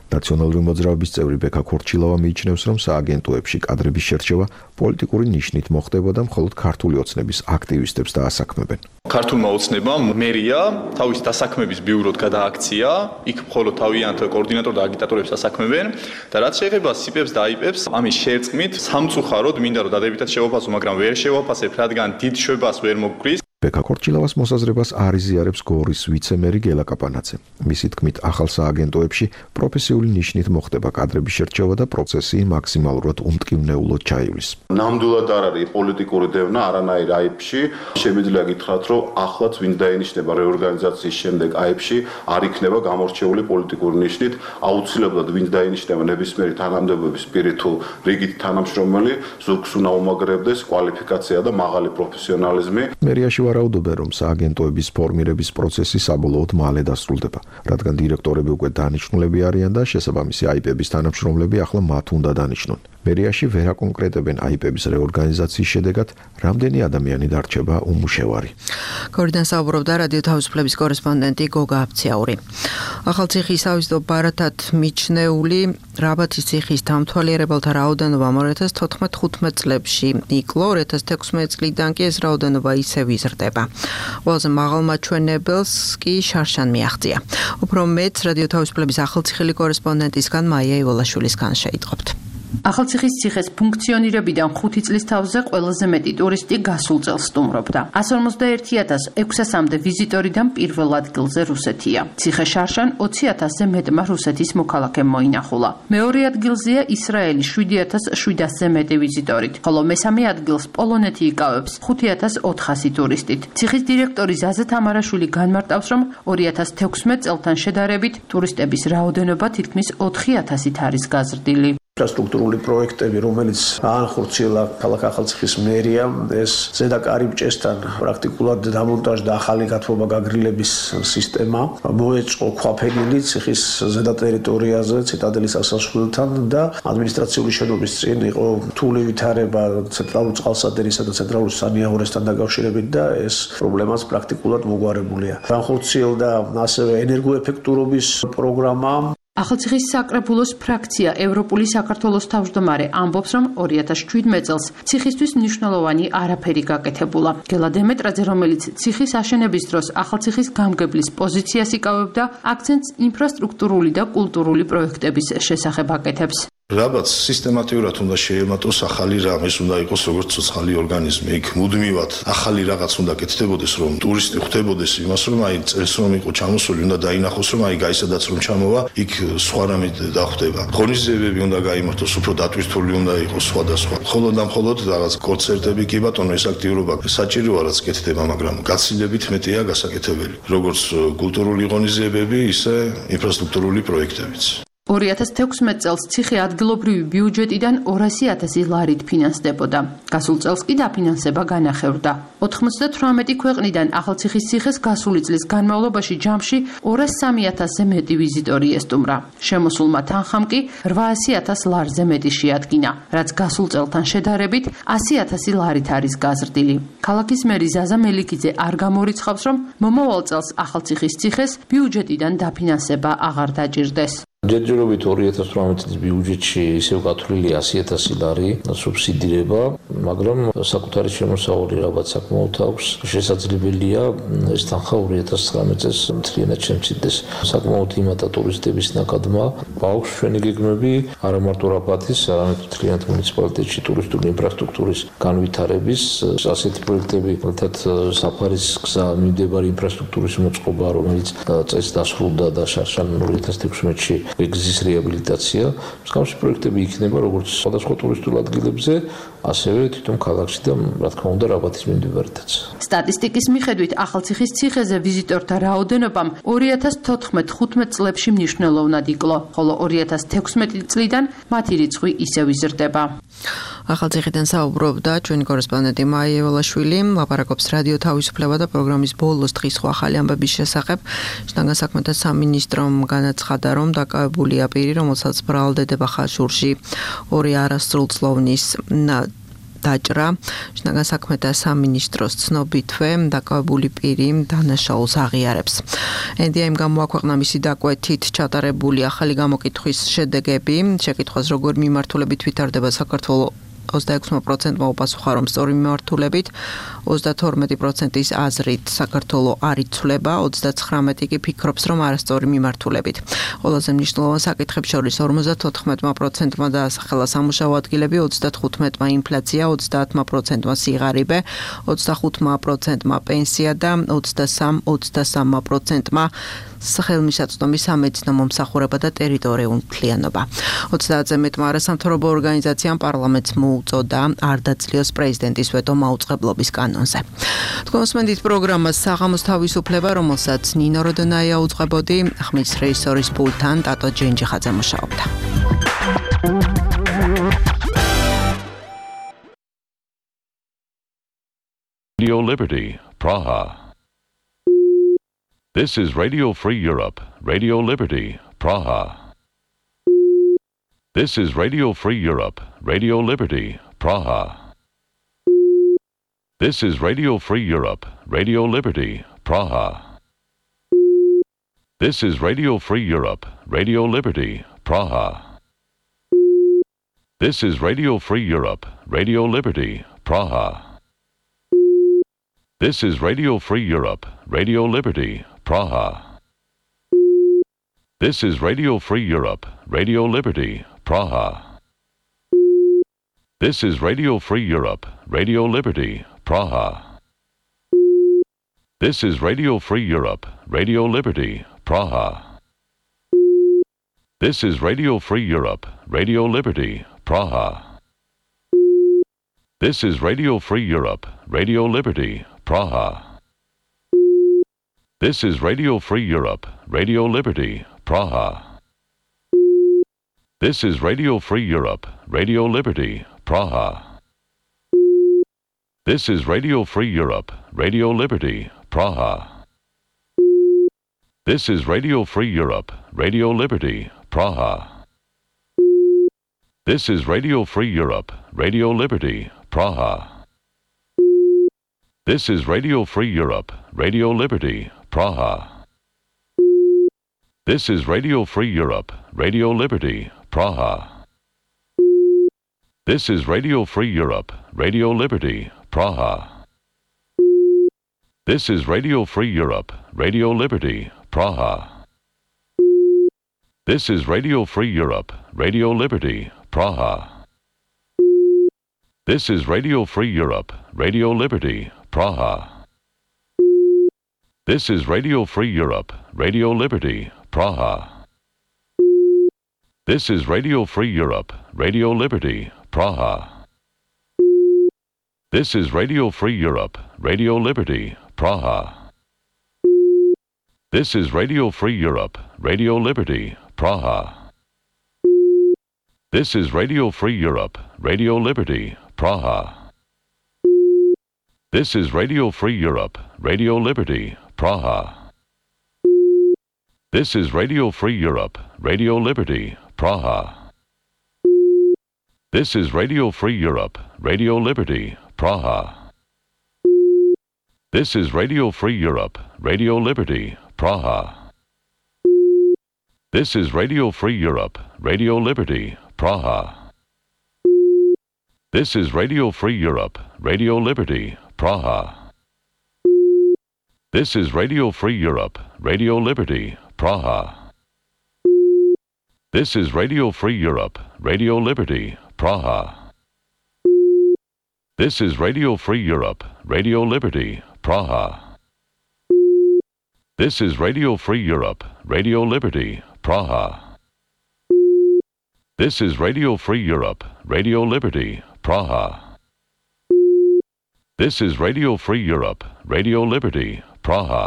ნაციონალური მოძრაობის წევრი ბექა ქორჩილავა მიიჩნევს, რომ სააგენტოებში კადრების შერჩევა პოლიტიკური ნიშნით მოხდება და მხოლოდ ქართული ოცნების აქტივისტებს დაასაქმებენ. ქართულმა ოცნებამ მერია თავის დასაქმების ბიუროდ გადააქცია, იქ მხოლოდ თავიანთ კოორდინატორ და აგიტატორებს ასაქმებენ და რაც შეეხება სიპებს და აიპებს, ამის შერწყმით სამწუხაროდ მინდა რომ დადებითად შევაფასო, მაგრამ ვერ შევაფასებ, რადგან დიდ შვებას ვერ მოგგვრის. ბექა ქორჩილავას მოსაზრებას არ იზიარებს გორის ვიცემერი გელა კაპანაძე. მისი თქმით, ახალ სააგენტოებში პროფესიული ნიშნით მოხდება კადრების შერჩევა და პროცესი მაქსიმალურად უმტკივნეულოდ ჩაივლის. ნამდვილად არ არის პოლიტიკური დევნა არანაირ აიპში. შემიძლია გითხრათ, რომ ახლაც ვინც დაინიშნება რეორგანიზაციის შემდეგ აიპში არ იქნება გამორჩეული პოლიტიკური ნიშნით. აუცილებლად ვინც დაინიშნება ნებისმიერი თანამდებობის პირი თუ რიგით თანამშრომელი, ზურგს უნდა უმაგრებდეს კვალიფიკაცია და მაღალი პროფესიონალიზმი. მერიაში ვარაუდობენ, რომ სააგენტოების ფორმირების პროცესი საბოლოოდ მალე დასრულდება, რადგან დირექტორები უკვე დანიშნულები არიან და შესაბამისი აიპების თანამშრომლები ახლა მათ უნდა დანიშნონ. მერიაში ვერ აკონკრეტებენ აიპების რეორგანიზაციის შედეგად რამდენი ადამიანი დარჩება უმუშევარი. გორიდან საუბრობდა რადიო თავისუფლების კორესპონდენტი გოგა აფციაური. ახალციხის ავიზო ბარათად მიჩნეული რაბათის ციხის დამთვალიერებელთა რაოდენობა ორ ათას თოთხმეტ-ხუთმეტ წლებში იკლო, ორ ათას თექვსმეტ წლიდან კი ეს რაოდენობა ისევ იზრდება. ყველაზე მაღალ მაჩვენებელს კი შარშან მიაღწია. უფრო მეტ რადიო თავისუფლების ახალციხილი კორესპონდენტისგან მაია იოლაშვილისგან შეიტყობთ. ახალციხის ციხეს ფუნქციონირებიდან ხუთი წლის თავზე ყველაზე მეტი ტურისტი გასულ წელს სტუმრობდა. εκατს ორმოცდაერთი ათას ექვსასამდე ვიზიტორიდან პირველ ადგილზე რუსეთია. ციხე შარშან ოცი ათასზე მეტმა რუსეთის მოქალაქემ მოინახულა. მეორე ადგილზეა ისრაელი შვიდი ათას შვიდასზე მეტი ვიზიტორით, ხოლო მესამე ადგილს პოლონეთი იკავებს ხუთი ათას ოთხასი ტურისტით. ციხის დირექტორი ზაზა თამარაშვილი განმარტავს, რომ ორი ათას თექვსმეტ წელთან შედარებით ტურისტების რაოდენობა თითქმის ოთხი ათასით არის გაზრდილი. ინფრასტრუქტურული პროექტები, რომელიც აახორციელა ქალაქ ახალციხის მერიამ, ეს ზედა კარიბჭესთან პრაქტიკულად დამონტაჟდა ახალი გათბობა გაგრილების სისტემა, მოეწყო ქვაფენილი ციხის ზედა ტერიტორიაზე ციტადელის ასასვლელთან და ადმინისტრაციული შენობის წინ იყო რთული ვითარება ცენტრალურ წყალსადენისა და ცენტრალურ სანიაღორესთან დაკავშირებით და ეს პრობლემაც პრაქტიკულად მოგვარებულია. განხორციელდა ასევე ენერგოეფექტურობის პროგრამა. ახალციხის საკრებულოს ფრაქცია ევროპული საქართველოს თავმჯდომარე ამბობს, რომ ორი ათას შვიდმეტ წელს ციხისთვის მნიშვნელოვანი არაფერი გაკეთებულა. გელა დემეტრაძე, რომელიც ციხის აშენების დროს ახალციხის გამგებლის პოზიციას იკავებდა, აქცენტს ინფრასტრუქტურული და კულტურული პროექტების შესახებ აკეთებს. რაბაც სისტემატიურად უნდა შეემატოს ახალი რამეს, უნდა იყოს როგორც ცოცხალი ორგანიზმი. იქ მუდმივად ახალი რაღაც უნდა კეთდებოდეს, რომ ტურისტი ხვდებოდეს იმას, რომ აი წელს რომ იყო ჩამოსული, უნდა დაინახოს, რომ აი გაისადაც რომ ჩამოვა, იქ სხვა რამე დახვდება. ღონისძიებები უნდა გაიმართოს, უფრო დატვირთული უნდა იყოს სხვადასხვა. მხოლოდ და მხოლოდ რაღაც კონცერტები კი ბატონო, ეს აქტიურობა საჭიროა რაც კეთდება, მაგრამ გაცილებით მეტია გასაკეთებელი. როგორც კულტურული ღონისძიებები, ისე ინფრასტრუქტურული პროექტებიც. ორი ათას თექვსმეტ წელს ციხე ადგილობრივი ბიუჯეტიდან ორასი ათასი ლარით ფინანსდებოდა. გასულ წელს კი დაფინანსება განახევრდა. ოთხმოცდათვრამეტი ქვეყნიდან ახალციხის ციხეს გასული წლის განმავლობაში ჯამში ორასი სამი ათასზე მეტი ვიზიტორი ესტუმრა. შემოსულმა თანხამ კი რვაასი ათას ლარზე მეტი შეადგინა, რაც გასულ წელთან შედარებით ასი ათასი ლარით არის გაზრდილი. ქალაქის მერი ზაზა მელიქიძე არ გამორიცხავს, რომ მომავალ წელს ახალციხის ციხეს ბიუჯეტიდან დაფინანსება აღარ დაჭირდეს. ჯერჯერობით ორი ათას თვრამეტ წლის ბიუჯეტში ისევ გათვლილი ასი ათასი ლარი სუბსიდირება, მაგრამ საკუთარი შემოსავალი რაღაც საკმაოდ აქვს. შესაძლებელია ეს თანხა ორი ათას ცხრამეტ წელს მთლიანად შემცირდეს. საკმაოდ იმატა ტურისტების ნაკადმა. ბაუქს ჩვენი გეგმები არა მარტო რაბათის, არამედ მთლიანად მუნიციპალიტეტში ტურისტული ინფრასტრუქტურის განვითარების, ასეთი პროექტები, თათ საფარის გზა მიმდებარე ინფრასტრუქტურის მოწყობა, რომელიც წელს დასრულდა და შარშან ორი ათას თექვსმეტში ეგზის რეაბილიტაცია. მსგავსი პროექტები იქნება როგორც სხვადასხვა ტურისტულ ადგილებზე, ასევე თვითონ ქალაქში და რა თქმა უნდა რაბათის მიმდებარედაც. სტატისტიკის მიხედვით ახალციხის ციხეზე ვიზიტორთა რაოდენობამ ორი ათას თოთხმეტ ხუთმეტ წლებში მნიშვნელოვნად იკლო, ხოლო ორი ათას თექვსმეტ წლიდან მათი რიცხვი ისევ იზრდება. ახალციხიდან საუბრობდა ჩვენი კორესპონდენტი მაია იოლაშვილი, ლაპარაკობს რადიო თავისუფლება და პროგრამის ბოლოს დღის სხვა ახალი ამბების შესახებ. შინაგან საქმეთა სამინისტრომ განაცხადა, რომ დაკავებულია პირი, რომელსაც ბრალდებოდა ხაშურში ორი არასრულწლოვნის დაჭრა. შინაგან საქმეთა სამინისტროს ცნობითვე დაკავებული პირი დანაშაულს აღიარებს. ენდიაიმ გამოაქვეყნა მისი დაკვეთით ჩატარებული ახალი გამოკითხვის შედეგები. შეკითხვას როგორ მიმართულებით ვითარდება საქართველოს ოცდაექვსი პროცენტმა უპასუხა, რომ სწორი მიმართულებით, ოცდათორმეტი პროცენტის აზრით საქართველოს არ იცვლება, ოცდაცხრამეტი კი ფიქრობს, რომ არასწორი მიმართულებით. ყველაზე მნიშვნელოვან საკითხებს შორის ორმოცდათოთხმეტმა პროცენტმა დაასახელა სამუშაო ადგილები, ოცდათხუთმეტმა ინფლაცია, ოცდაათმა პროცენტმა სიღარიბე, ოცდახუთმა პროცენტმა პენსია და ოცდასამ ოცდასამმა პროცენტმა სახელმისაწვდომი სამედიცინო მომსახურება და ტერიტორიული მთლიანობა. ოცდაათზე მეტმა არასამთავრობო ორგანიზაციამ პარლამენტს მოუწოდა არ დაძლიოს პრეზიდენტის ვეტო მაუწყებლობის კანონზე. თქვენ მოსმენთ პროგრამას საღამოს თავისუფლება, რომელსაც ნინო როდონაია უძღვებოდი, ხმის რეჟისორის პულტთან ტატო ჯენჯიხაძე მუშაობდა. Radio Liberty, Praha. This is Radio Free Europe, Radio Liberty, Praha. This is Radio Free Europe, Radio Liberty, Praha. This is Radio Free Europe, Radio Liberty, Praha. This is Radio Free Europe, Radio Liberty, Praha. This is Radio Free Europe, Radio Liberty, Praha. This is Radio Free Europe, Radio Liberty, Praha. This is Radio Free Europe, Radio Liberty, Praha. This is Radio Free Europe, Radio Liberty, Praha. This is Radio Free Europe, Radio Liberty, Praha. This is Radio Free Europe, Radio Liberty, Praha. This is Radio Free Europe, Radio Liberty, Praha. This is Radio Free Europe, Radio Liberty, Praha. This is Radio Free Europe, Radio Liberty, Praha. This is Radio Free Europe, Radio Liberty, Praha. This is Radio Free Europe, Radio Liberty, Praha. This is Radio Free Europe, Radio Liberty, Praha. This is Radio Free Europe, Radio Liberty, Praha. This is Radio Free Europe, Radio Liberty, Praha. This is Radio Free Europe, Radio Liberty, Praha. This is Radio Free Europe, Radio Liberty, Praha. This is Radio Free Europe, Radio Liberty, Praha. This is Radio Free Europe, Radio Liberty, Praha. This is Radio Free Europe, Radio Liberty, Praha. This is Radio Free Europe, Radio Liberty, Praha. This is Radio Free Europe, Radio Liberty, Praha. This is Radio Free Europe, Radio Liberty, Praha. This is Radio Free Europe, Radio Liberty, Praha. This is Radio Free Europe, Radio Liberty, Praha. This is Radio Free Europe, Radio Liberty, Praha. This is Radio Free Europe, Radio Liberty, Praha. This is Radio Free Europe, Radio Liberty, Praha. This is Radio Free Europe, Radio Liberty, Praha. This is Radio Free Europe, Radio Liberty, Praha. This is Radio Free Europe, Radio Liberty, Praha. This is Radio Free Europe, Radio Liberty, Praha. This is Radio Free Europe, Radio Liberty, Praha. This is Radio Free Europe, Radio Liberty, Praha. This is Radio Free Europe, Radio Liberty, Praha. This is Radio Free Europe, Radio Liberty, Praha.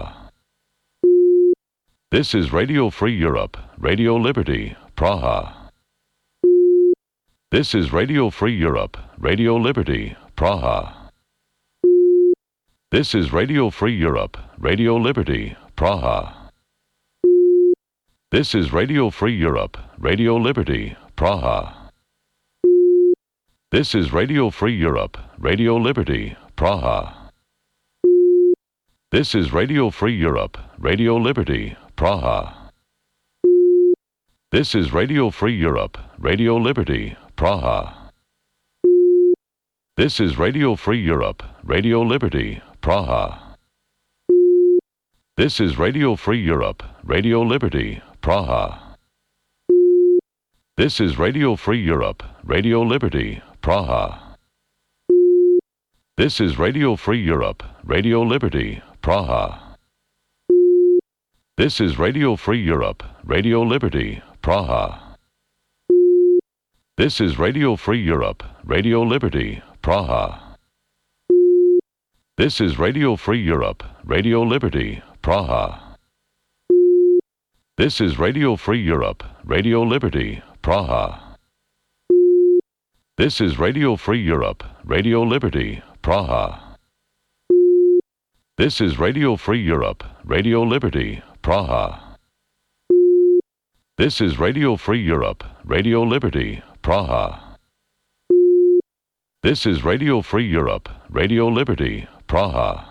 This is Radio Free Europe, Radio Liberty, Praha. This is Radio Free Europe, Radio Liberty, Praha. This is Radio Free Europe, Radio Liberty, Praha. This is Radio Free Europe, Radio Liberty, Praha. This is Radio Free Europe, Radio Liberty, Praha. This is Radio Free Europe, Radio Liberty, Praha. This is Radio Free Europe, Radio Liberty, Praha. This is Radio Free Europe, Radio Liberty, Praha. This is Radio Free Europe, Radio Liberty, Praha. This is Radio Free Europe, Radio Liberty, Praha. This is Radio Free Europe, Radio Liberty, Praha. This is Radio Free Europe, Radio Liberty, Praha. This is Radio Free Europe, Radio Liberty, Praha. This is Radio Free Europe, Radio Liberty, Praha. This is Radio Free Europe, Radio Liberty, Praha. This is Radio Free Europe, Radio Liberty, Praha. This is Radio Free Europe, Radio Liberty, Praha. This is Radio Free Europe, Radio Liberty, Praha. This is Radio Free Europe, Radio Liberty, Praha.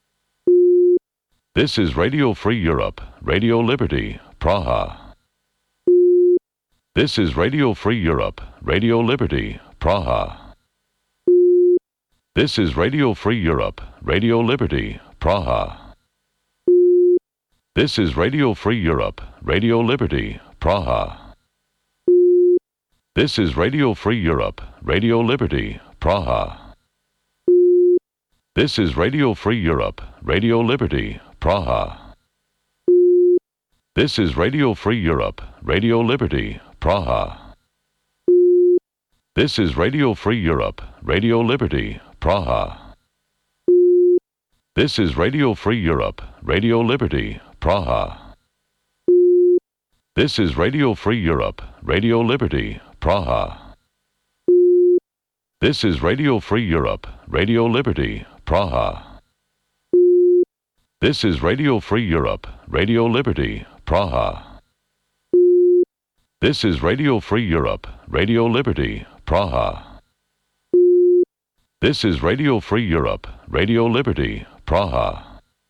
This is Radio Free Europe, Radio Liberty, Praha. This is Radio Free Europe, Radio Liberty, Praha. This is Radio Free Europe, Radio Liberty, Praha. This is Radio Free Europe, Radio Liberty, Praha. This is Radio Free Europe, Radio Liberty, Praha. This is Radio Free Europe, Radio Liberty, Praha. This is Radio Free Europe, Radio Liberty, Praha. This is Radio Free Europe, Radio Liberty, Praha. This is Radio Free Europe, Radio Liberty, Praha. This is Radio Free Europe, Radio Liberty, Praha. This is Radio Free Europe, Radio Liberty, Praha. This is Radio Free Europe, Radio Liberty, Praha. This is Radio Free Europe, Radio Liberty, Praha. This is Radio Free Europe, Radio Liberty, Praha.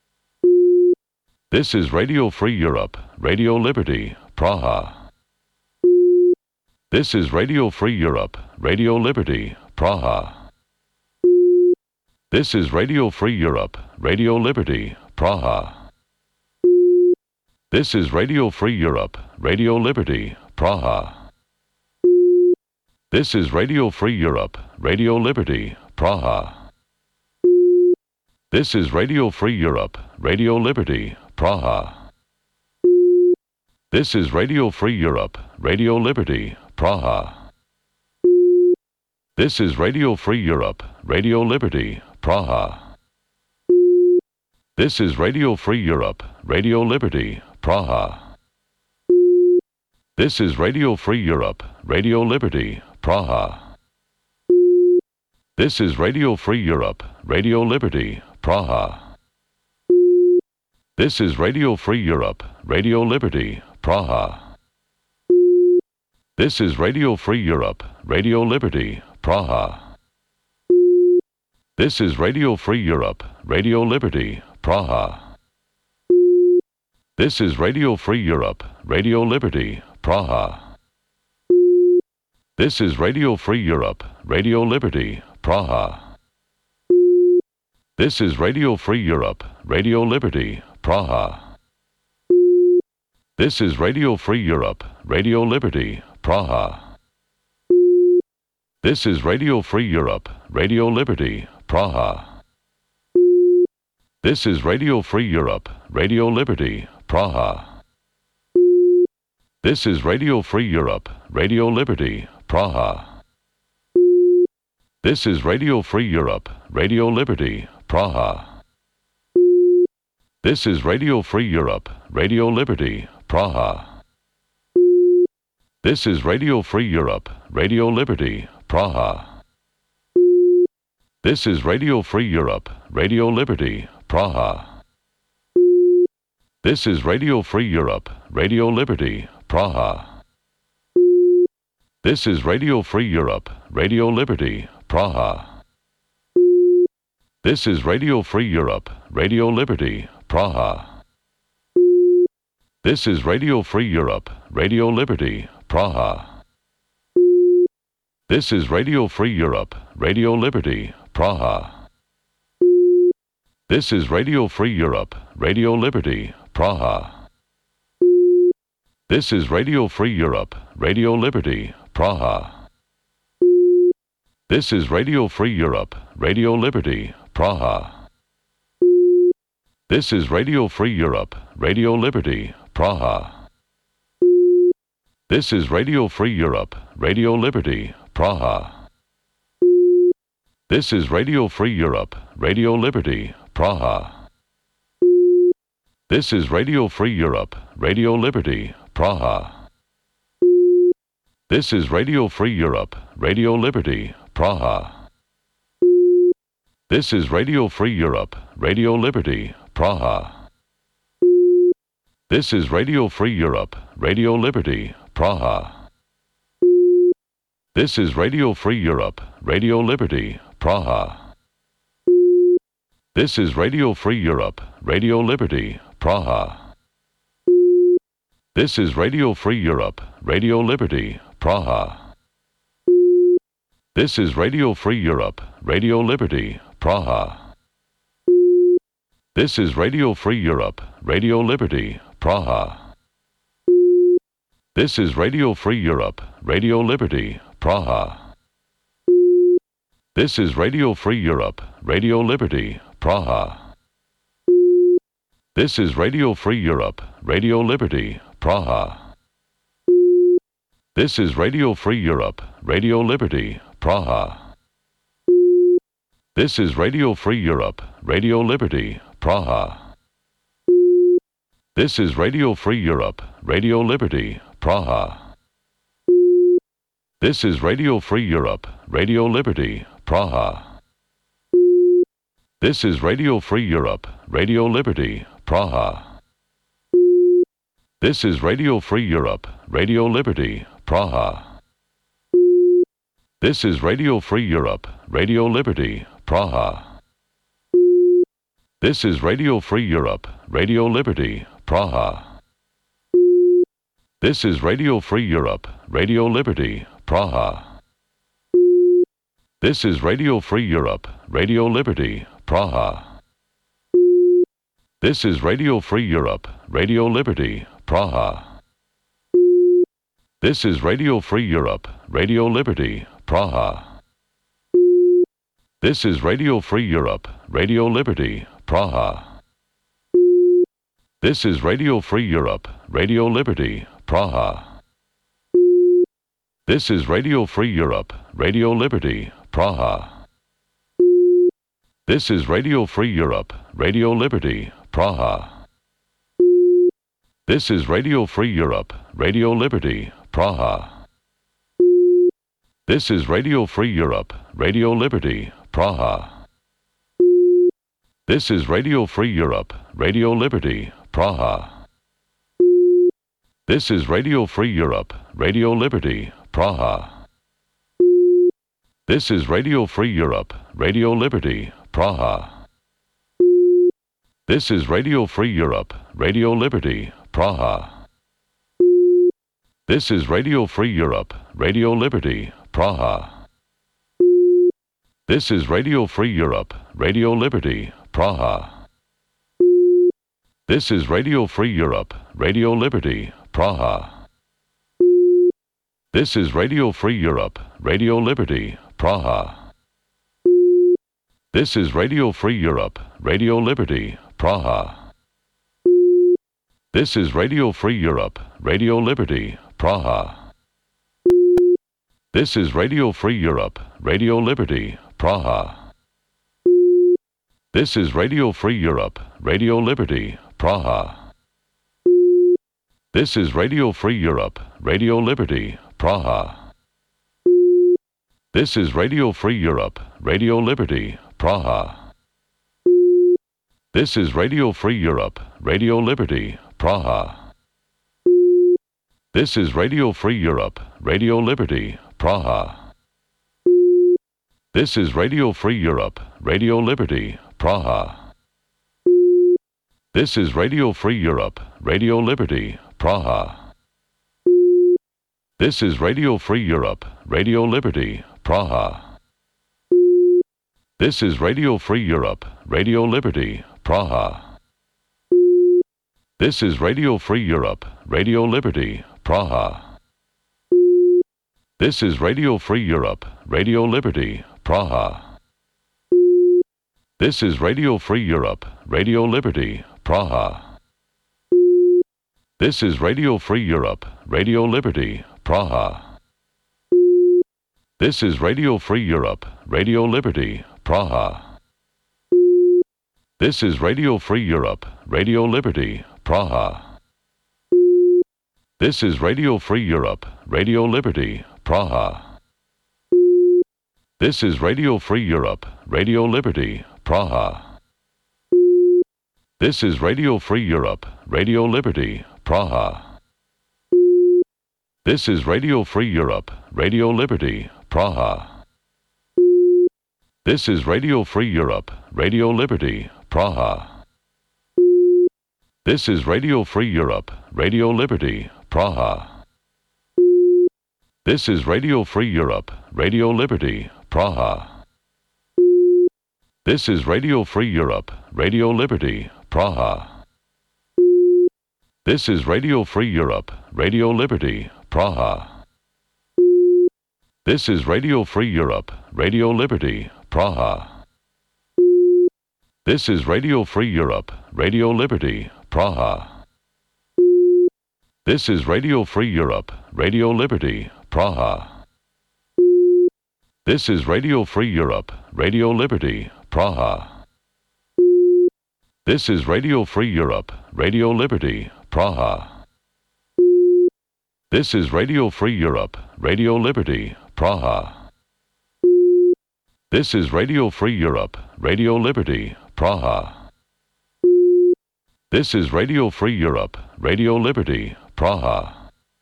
This is Radio Free Europe, Radio Liberty, Praha. This is Radio Free Europe, Radio Liberty, Praha. This is Radio Free Europe, Radio Liberty, Praha. This is Radio Free Europe, Radio Liberty, Praha. This is Radio Free Europe, Radio Liberty, Praha. This is Radio Free Europe, Radio Liberty, Praha. This is Radio Free Europe, Radio Liberty, Praha. This is Radio Free Europe, Radio Liberty, Praha. This is Radio Free Europe, Radio Liberty, Praha. This is Radio Free Europe, Radio Liberty, Praha. This is Radio Free Europe, Radio Liberty, Praha. This is Radio Free Europe, Radio Liberty, Praha. This is Radio Free Europe, Radio Liberty, Praha. This is Radio Free Europe, Radio Liberty, Praha. This is Radio Free Europe, Radio Liberty, Praha. This is Radio Free Europe, Radio Liberty, Praha. This is Radio Free Europe, Radio Liberty, Praha. This is Radio Free Europe, Radio Liberty, Praha. This is Radio Free Europe, Radio Liberty, Praha. This is Radio Free Europe, Radio Liberty, Praha. This is Radio Free Europe, Radio Liberty, Praha. This is Radio Free Europe, Radio Liberty, Praha. This is Radio Free Europe, Radio Liberty, Praha. This is Radio Free Europe, Radio Liberty, Praha. This is Radio Free Europe, Radio Liberty, Praha. This is Radio Free Europe, Radio Liberty, Praha. This is Radio Free Europe, Radio Liberty, Praha. This is Radio Free Europe, Radio Liberty, Praha. This is Radio Free Europe, Radio Liberty, Praha. This is Radio Free Europe, Radio Liberty, Praha. This is Radio Free Europe, Radio Liberty, Praha. This is Radio Free Europe, Radio Liberty, Praha. This is Radio Free Europe, Radio Liberty, Praha. This is Radio Free Europe, Radio Liberty, Praha. This is Radio Free Europe, Radio Liberty, Praha. This is Radio Free Europe, Radio Liberty, Praha. This is Radio Free Europe, Radio Liberty, Praha. This is Radio Free Europe, Radio Liberty, Praha. This is Radio Free Europe, Radio Liberty, Praha. This is Radio Free Europe, Radio Liberty, Praha. This is Radio Free Europe, Radio Liberty, Praha. This is Radio Free Europe, Radio Liberty, Praha. This is Radio Free Europe, Radio Liberty, Praha. This is Radio Free Europe, Radio Liberty, Praha. This is Radio Free Europe, Radio Liberty, Praha. This is Radio Free Europe, Radio Liberty, Praha. This is Radio Free Europe, Radio Liberty, Praha. This is Radio Free Europe, Radio Liberty, Praha. This is Radio Free Europe, Radio Liberty, Praha. This is Radio Free Europe, Radio Liberty, Praha. This is Radio Free Europe, Radio Liberty, Praha. This is Radio Free Europe, Radio Liberty, Praha. This is Radio Free Europe, Radio Liberty, Praha. This is Radio Free Europe, Radio Liberty, Praha. This is Radio Free Europe, Radio Liberty, Praha. This is Radio Free Europe, Radio Liberty, Praha. This is Radio Free Europe, Radio Liberty, Praha. This is Radio Free Europe, Radio Liberty, Praha. This is Radio Free Europe, Radio Liberty, Praha. This is Radio Free Europe, Radio Liberty, Praha. This is Radio Free Europe, Radio Liberty, Praha. This is Radio Free Europe, Radio Liberty, Praha. This is Radio Free Europe, Radio Liberty, Praha. This is Radio Free Europe, Radio Liberty, Praha. This is Radio Free Europe, Radio Liberty, Praha. This is Radio Free Europe, Radio Liberty, Praha. This is Radio Free Europe, Radio Liberty, Praha. This is Radio Free Europe, Radio Liberty, Praha. This is Radio Free Europe, Radio Liberty, Praha. This is Radio Free Europe, Radio Liberty, Praha. This is Radio Free Europe, Radio Liberty, Praha. This is Radio Free Europe, Radio Liberty, Praha. This is Radio Free Europe, Radio Liberty, Praha. This is Radio Free Europe, Radio Liberty, Praha. This is Radio Free Europe, Radio Liberty, Praha. This is Radio Free Europe, Radio Liberty, Praha. This is Radio Free Europe, Radio Liberty, Praha. This is Radio Free Europe, Radio Liberty, Praha. This is Radio Free Europe, Radio Liberty, Praha. This is Radio Free Europe, Radio Liberty, Praha. This is Radio Free Europe, Radio Liberty, Praha. This is Radio Free Europe, Radio Liberty, Praha. This is Radio Free Europe, Radio Liberty, Praha. This is Radio Free Europe, Radio Liberty, Praha. This is Radio Free Europe, Radio Liberty, Praha. This is Radio Free Europe, Radio Liberty, Praha. This is Radio Free Europe, Radio Liberty, Praha. This is Radio Free Europe, Radio Liberty, Praha. This is Radio Free Europe, Radio Liberty, Praha. This is Radio Free Europe, Radio Liberty, Praha. This is Radio Free Europe, Radio Liberty, Praha. This is Radio Free Europe, Radio Liberty, Praha. This is Radio Free Europe, Radio Liberty, Praha. This is Radio Free Europe, Radio Liberty, Praha. This is Radio Free Europe, Radio Liberty, Praha. This is Radio Free Europe, Radio Liberty, Praha. This is Radio Free Europe, Radio Liberty, Praha. This is Radio Free Europe, Radio Liberty, Praha. This is Radio Free Europe, Radio Liberty, Praha. This is Radio Free Europe, Radio Liberty, Praha. This is Radio Free Europe, Radio Liberty, Praha. This is Radio Free Europe, Radio Liberty, Praha. This is Radio Free Europe, Radio Liberty, Praha. This is Radio Free Europe, Radio Liberty, Praha. This is Radio Free Europe, Radio Liberty, Praha. This is Radio Free Europe, Radio Liberty, Praha. This is Radio Free Europe, Radio Liberty, Praha. This is Radio Free Europe, Radio Liberty, Praha. This is Radio Free Europe, Radio Liberty, Praha.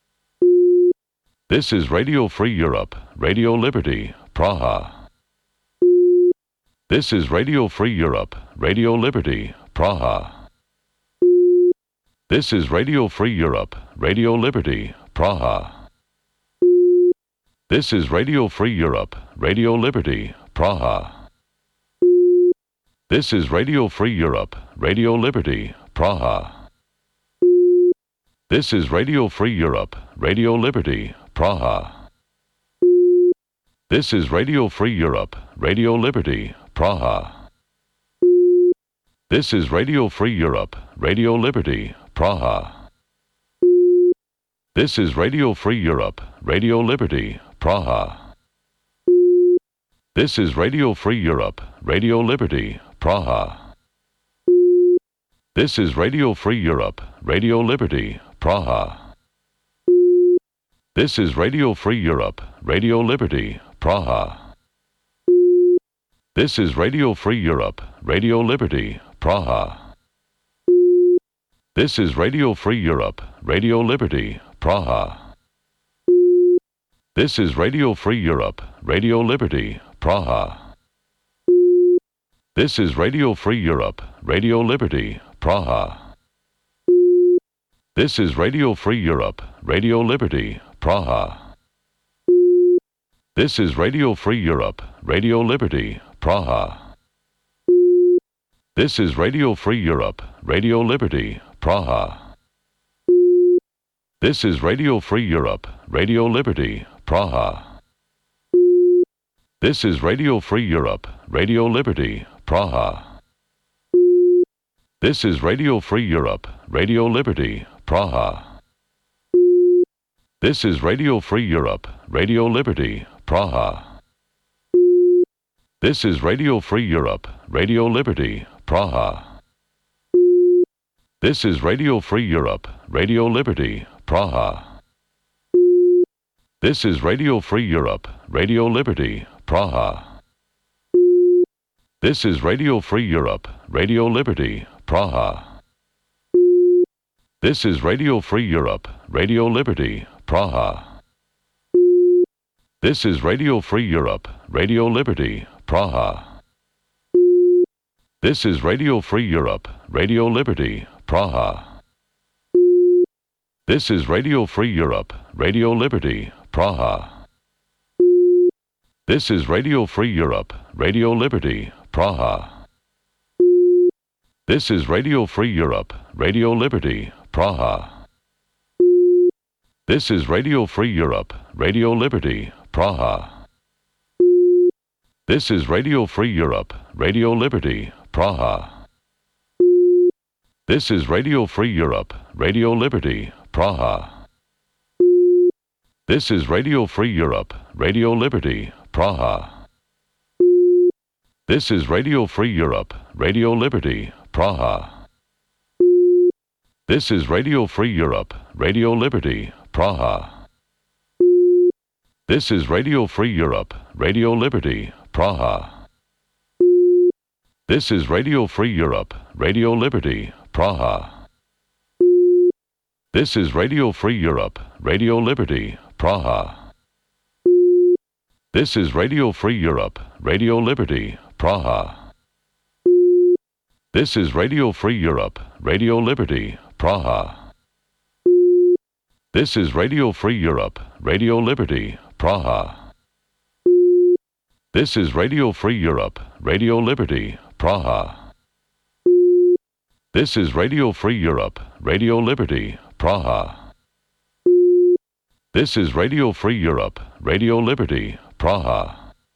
This is Radio Free Europe, Radio Liberty, Praha. This is Radio Free Europe, Radio Liberty, Praha. This is Radio Free Europe, Radio Liberty, Praha. This is Radio Free Europe, Radio Liberty, Praha. This is Radio Free Europe, Radio Liberty, Praha. This is Radio Free Europe, Radio Liberty, Praha. This is Radio Free Europe, Radio Liberty, Praha. This is Radio Free Europe, Radio Liberty, Praha. This is Radio Free Europe, Radio Liberty, Praha. This is Radio Free Europe, Radio Liberty, Praha. This is Radio Free Europe, Radio Liberty, Praha. This is Radio Free Europe, Radio Liberty, Praha. This is Radio Free Europe, Radio Liberty, Praha. This is Radio Free Europe, Radio Liberty, Praha. This is Radio Free Europe, Radio Liberty, Praha. This is Radio Free Europe, Radio Liberty, Praha. This is Radio Free Europe, Radio Liberty, Praha. This is Radio Free Europe, Radio Liberty, Praha. This is Radio Free Europe, Radio Liberty, Praha. This is Radio Free Europe, Radio Liberty, Praha. This is Radio Free Europe, Radio Liberty, Praha. This is Radio Free Europe, Radio Liberty, Praha. This is Radio Free Europe, Radio Liberty, Praha. This is Radio Free Europe, Radio Liberty, Praha. This is Radio Free Europe, Radio Liberty, Praha. This is Radio Free Europe, Radio Liberty, Praha. This is Radio Free Europe, Radio Liberty, Praha. This is Radio Free Europe, Radio Liberty, Praha. This is Radio Free Europe, Radio Liberty, Praha. This is Radio Free Europe, Radio Liberty, Praha. This is Radio Free Europe, Radio Liberty, Praha. This is Radio Free Europe, Radio Liberty, Praha. This is Radio Free Europe, Radio Liberty, Praha. This is Radio Free Europe, Radio Liberty, Praha. This is Radio Free Europe, Radio Liberty, Praha. This is Radio Free Europe, Radio Liberty, Praha. This is Radio Free Europe, Radio Liberty, Praha. This is Radio Free Europe, Radio Liberty, Praha. This is Radio Free Europe, Radio Liberty, Praha. This is Radio Free Europe, Radio Liberty, Praha. This is Radio Free Europe, Radio Liberty, Praha. This is Radio Free Europe, Radio Liberty, Praha. This is Radio Free Europe, Radio Liberty, Praha. This is Radio Free Europe, Radio Liberty, Praha. This is Radio Free Europe, Radio Liberty, Praha. This is Radio Free Europe, Radio Liberty, Praha. This is Radio Free Europe, Radio Liberty, Praha. This is Radio Free Europe, Radio Liberty, Praha.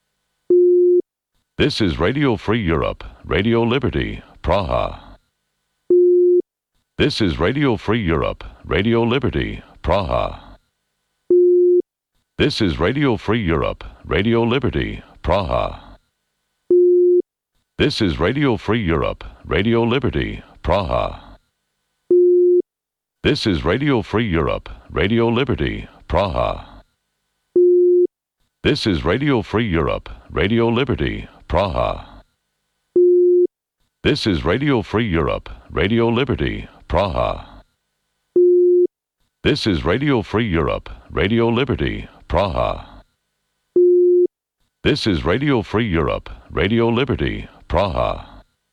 This is Radio Free Europe, Radio Liberty, Praha. This is Radio Free Europe, Radio Liberty, Praha. This is Radio Free Europe, Radio Liberty, Praha. This is Radio Free Europe, Radio Liberty, Praha. This is Radio Free Europe, Radio Liberty, Praha. This is Radio Free Europe, Radio Liberty, Praha. This is Radio Free Europe, Radio Liberty, Praha. This is Radio Free Europe, Radio Liberty, Praha. This is Radio Free Europe, Radio Liberty, Praha.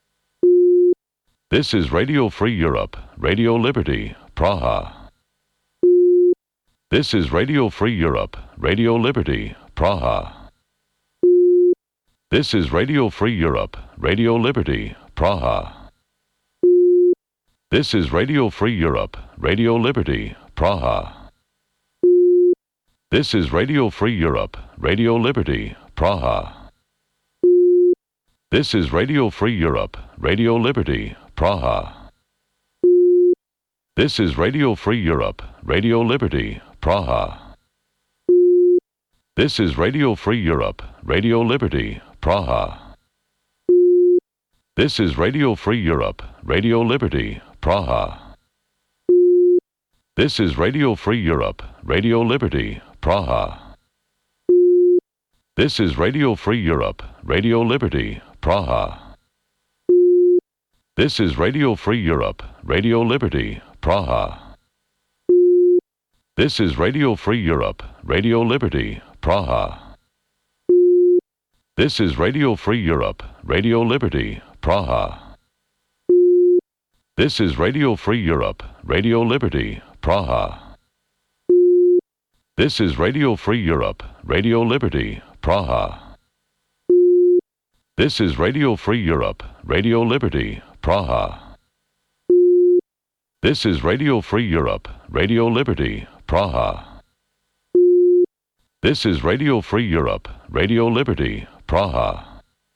This is Radio Free Europe, Radio Liberty, Praha. This is Radio Free Europe, Radio Liberty, Praha. This is Radio Free Europe, Radio Liberty, Praha. This is Radio Free Europe, Radio Liberty, Praha. This is Radio Free Europe, Radio Liberty, Praha. This is Radio Free Europe, Radio Liberty, Praha. This is Radio Free Europe, Radio Liberty, Praha. This is Radio Free Europe, Radio Liberty, Praha. This is Radio Free Europe, Radio Liberty, Praha. This is Radio Free Europe, Radio Liberty, Praha. This is Radio Free Europe, Radio Liberty, Praha. This is Radio Free Europe, Radio Liberty, Praha. This is Radio Free Europe, Radio Liberty, Praha. This is Radio Free Europe, Radio Liberty, Praha. This is Radio Free Europe, Radio Liberty, Praha. This is Radio Free Europe, Radio Liberty, Praha. This is Radio Free Europe, Radio Liberty, Praha. This is Radio Free Europe, Radio Liberty, Praha. This is Radio Free Europe, Radio Liberty, Praha.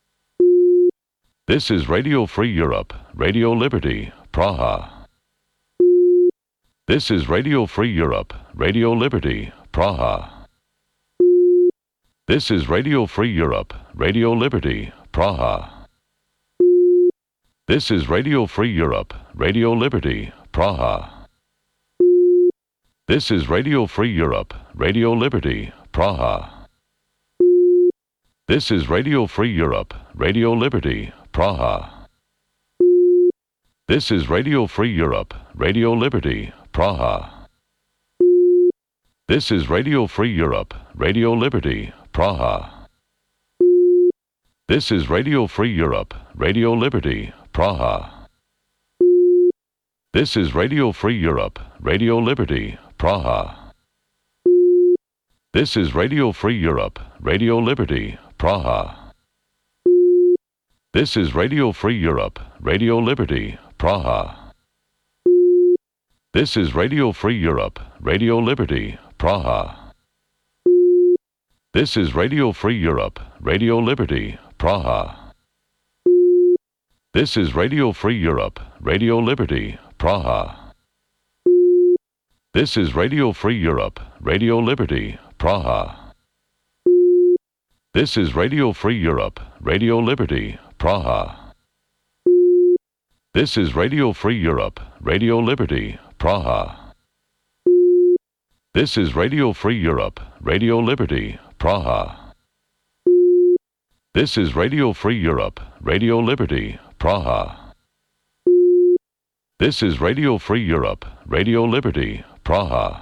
This is Radio Free Europe, Radio Liberty, Praha. This is Radio Free Europe, Radio Liberty, Praha. This is Radio Free Europe, Radio Liberty, Praha. This is Radio Free Europe, Radio Liberty, Praha. This is Radio Free Europe, Radio Liberty, Praha. This is Radio Free Europe, Radio Liberty, Praha. This is Radio Free Europe, Radio Liberty, Praha. This is Radio Free Europe, Radio Liberty, Praha. This is Radio Free Europe, Radio Liberty, Praha. This is Radio Free Europe, Radio Liberty, Praha. This is Radio Free Europe, Radio Liberty, Praha. This is Radio Free Europe, Radio Liberty, Praha. This is Radio Free Europe, Radio Liberty, Praha. This is Radio Free Europe, Radio Liberty, Praha. This is Radio Free Europe, Radio Liberty, Praha. This is Radio Free Europe, Radio Liberty, Praha. This is Radio Free Europe, Radio Liberty, Praha. This is Radio Free Europe, Radio Liberty, Praha. This is Radio Free Europe, Radio Liberty, Praha. This is Radio Free Europe, Radio Liberty, Praha. This is Radio Free Europe, Radio Liberty, Praha.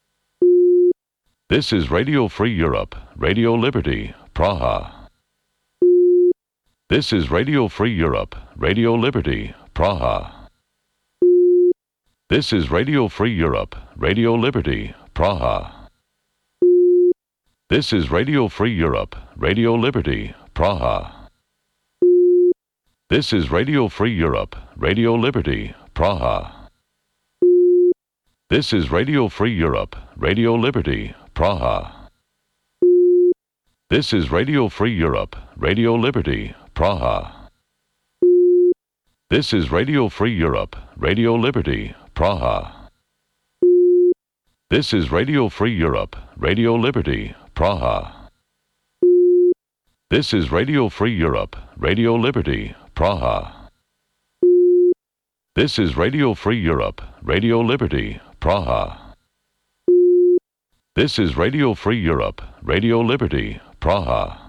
This is Radio Free Europe, Radio Liberty, Praha. This is Radio Free Europe, Radio Liberty, Praha. This is Radio Free Europe, Radio Liberty, Praha. This is Radio Free Europe, Radio Liberty, Praha. This is Radio Free Europe, Radio Liberty, Praha. This is Radio Free Europe, Radio Liberty, Praha. This is Radio Free Europe, Radio Liberty, Praha. This is Radio Free Europe, Radio Liberty, Praha. This is Radio Free Europe, Radio Liberty, Praha. This is Radio Free Europe, Radio Liberty, Praha. This is Radio Free Europe, Radio Liberty, Praha. This is Radio Free Europe, Radio Liberty, Praha.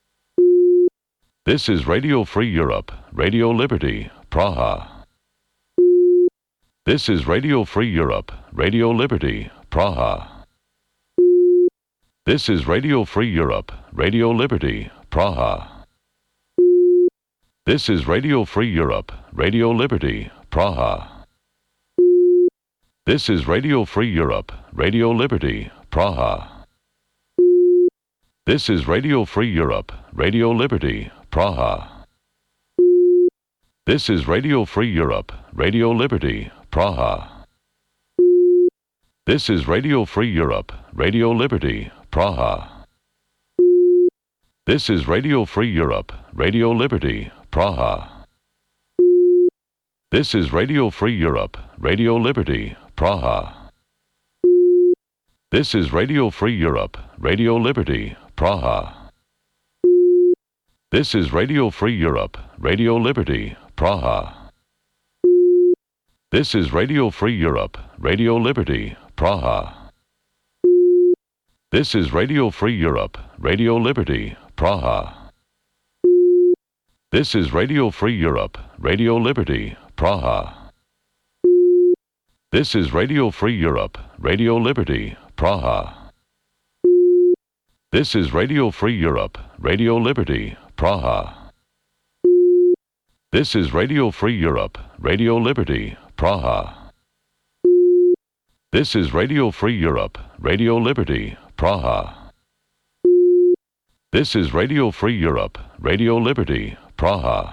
This is Radio Free Europe, Radio Liberty, Praha. This is Radio Free Europe, Radio Liberty, Praha. This is Radio Free Europe, Radio Liberty, Praha. This is Radio Free Europe, Radio Liberty, Praha. This is Radio Free Europe, Radio Liberty, Praha. This is Radio Free Europe, Radio Liberty, Praha. This is Radio Free Europe, Radio Liberty, Praha. This is Radio Free Europe, Radio Liberty, Praha. This is Radio Free Europe, Radio Liberty, Praha. This is Radio Free Europe, Radio Liberty, Praha. This is Radio Free Europe, Radio Liberty, Praha. This is Radio Free Europe, Radio Liberty, Praha. This is Radio Free Europe, Radio Liberty, Praha. This is Radio Free Europe, Radio Liberty, Praha. This is Radio Free Europe, Radio Liberty, Praha. This is Radio Free Europe, Radio Liberty, Praha. This is Radio Free Europe, Radio Liberty, Praha. This is Radio Free Europe, Radio Liberty, Praha. This is Radio Free Europe, Radio Liberty, Praha. This is Radio Free Europe, Radio Liberty, Praha.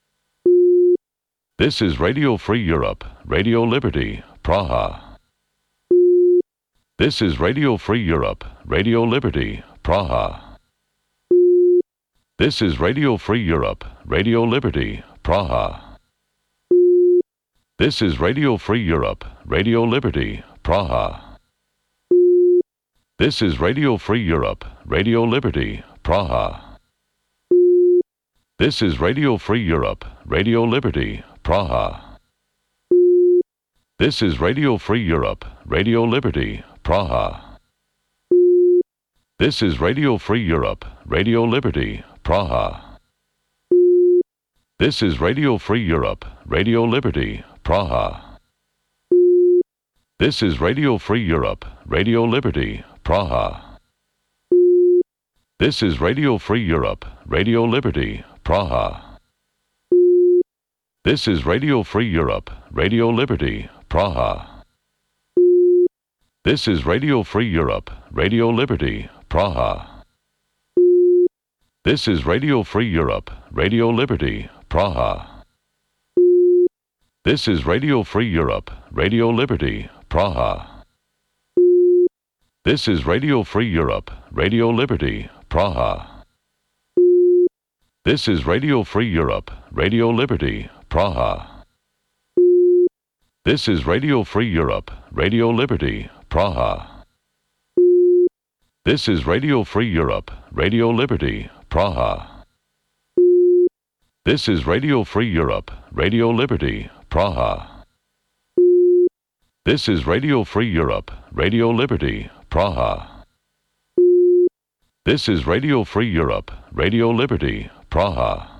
This is Radio Free Europe, Radio Liberty, Praha. This is Radio Free Europe, Radio Liberty, Praha. This is Radio Free Europe, Radio Liberty, Praha. This is Radio Free Europe, Radio Liberty, Praha. This is Radio Free Europe, Radio Liberty, Praha. This is Radio Free Europe, Radio Liberty, Praha. This is Radio Free Europe, Radio Liberty, Praha. This is Radio Free Europe, Radio Liberty, Praha. This is Radio Free Europe, Radio Liberty, Praha. This is Radio Free Europe, Radio Liberty, Praha. This is Radio Free Europe, Radio Liberty, Praha. This is Radio Free Europe, Radio Liberty, Praha. This is Radio Free Europe, Radio Liberty, Praha. This is Radio Free Europe, Radio Liberty, Praha. This is Radio Free Europe, Radio Liberty, Praha. This is Radio Free Europe, Radio Liberty, Praha. This is Radio Free Europe, Radio Liberty, Praha. This is Radio Free Europe, Radio Liberty, Praha. This is Radio Free Europe, Radio Liberty, Praha. This is Radio Free Europe, Radio Liberty, Praha. This is Radio Free Europe, Radio Liberty, Praha. This is Radio Free Europe, Radio Liberty, Praha.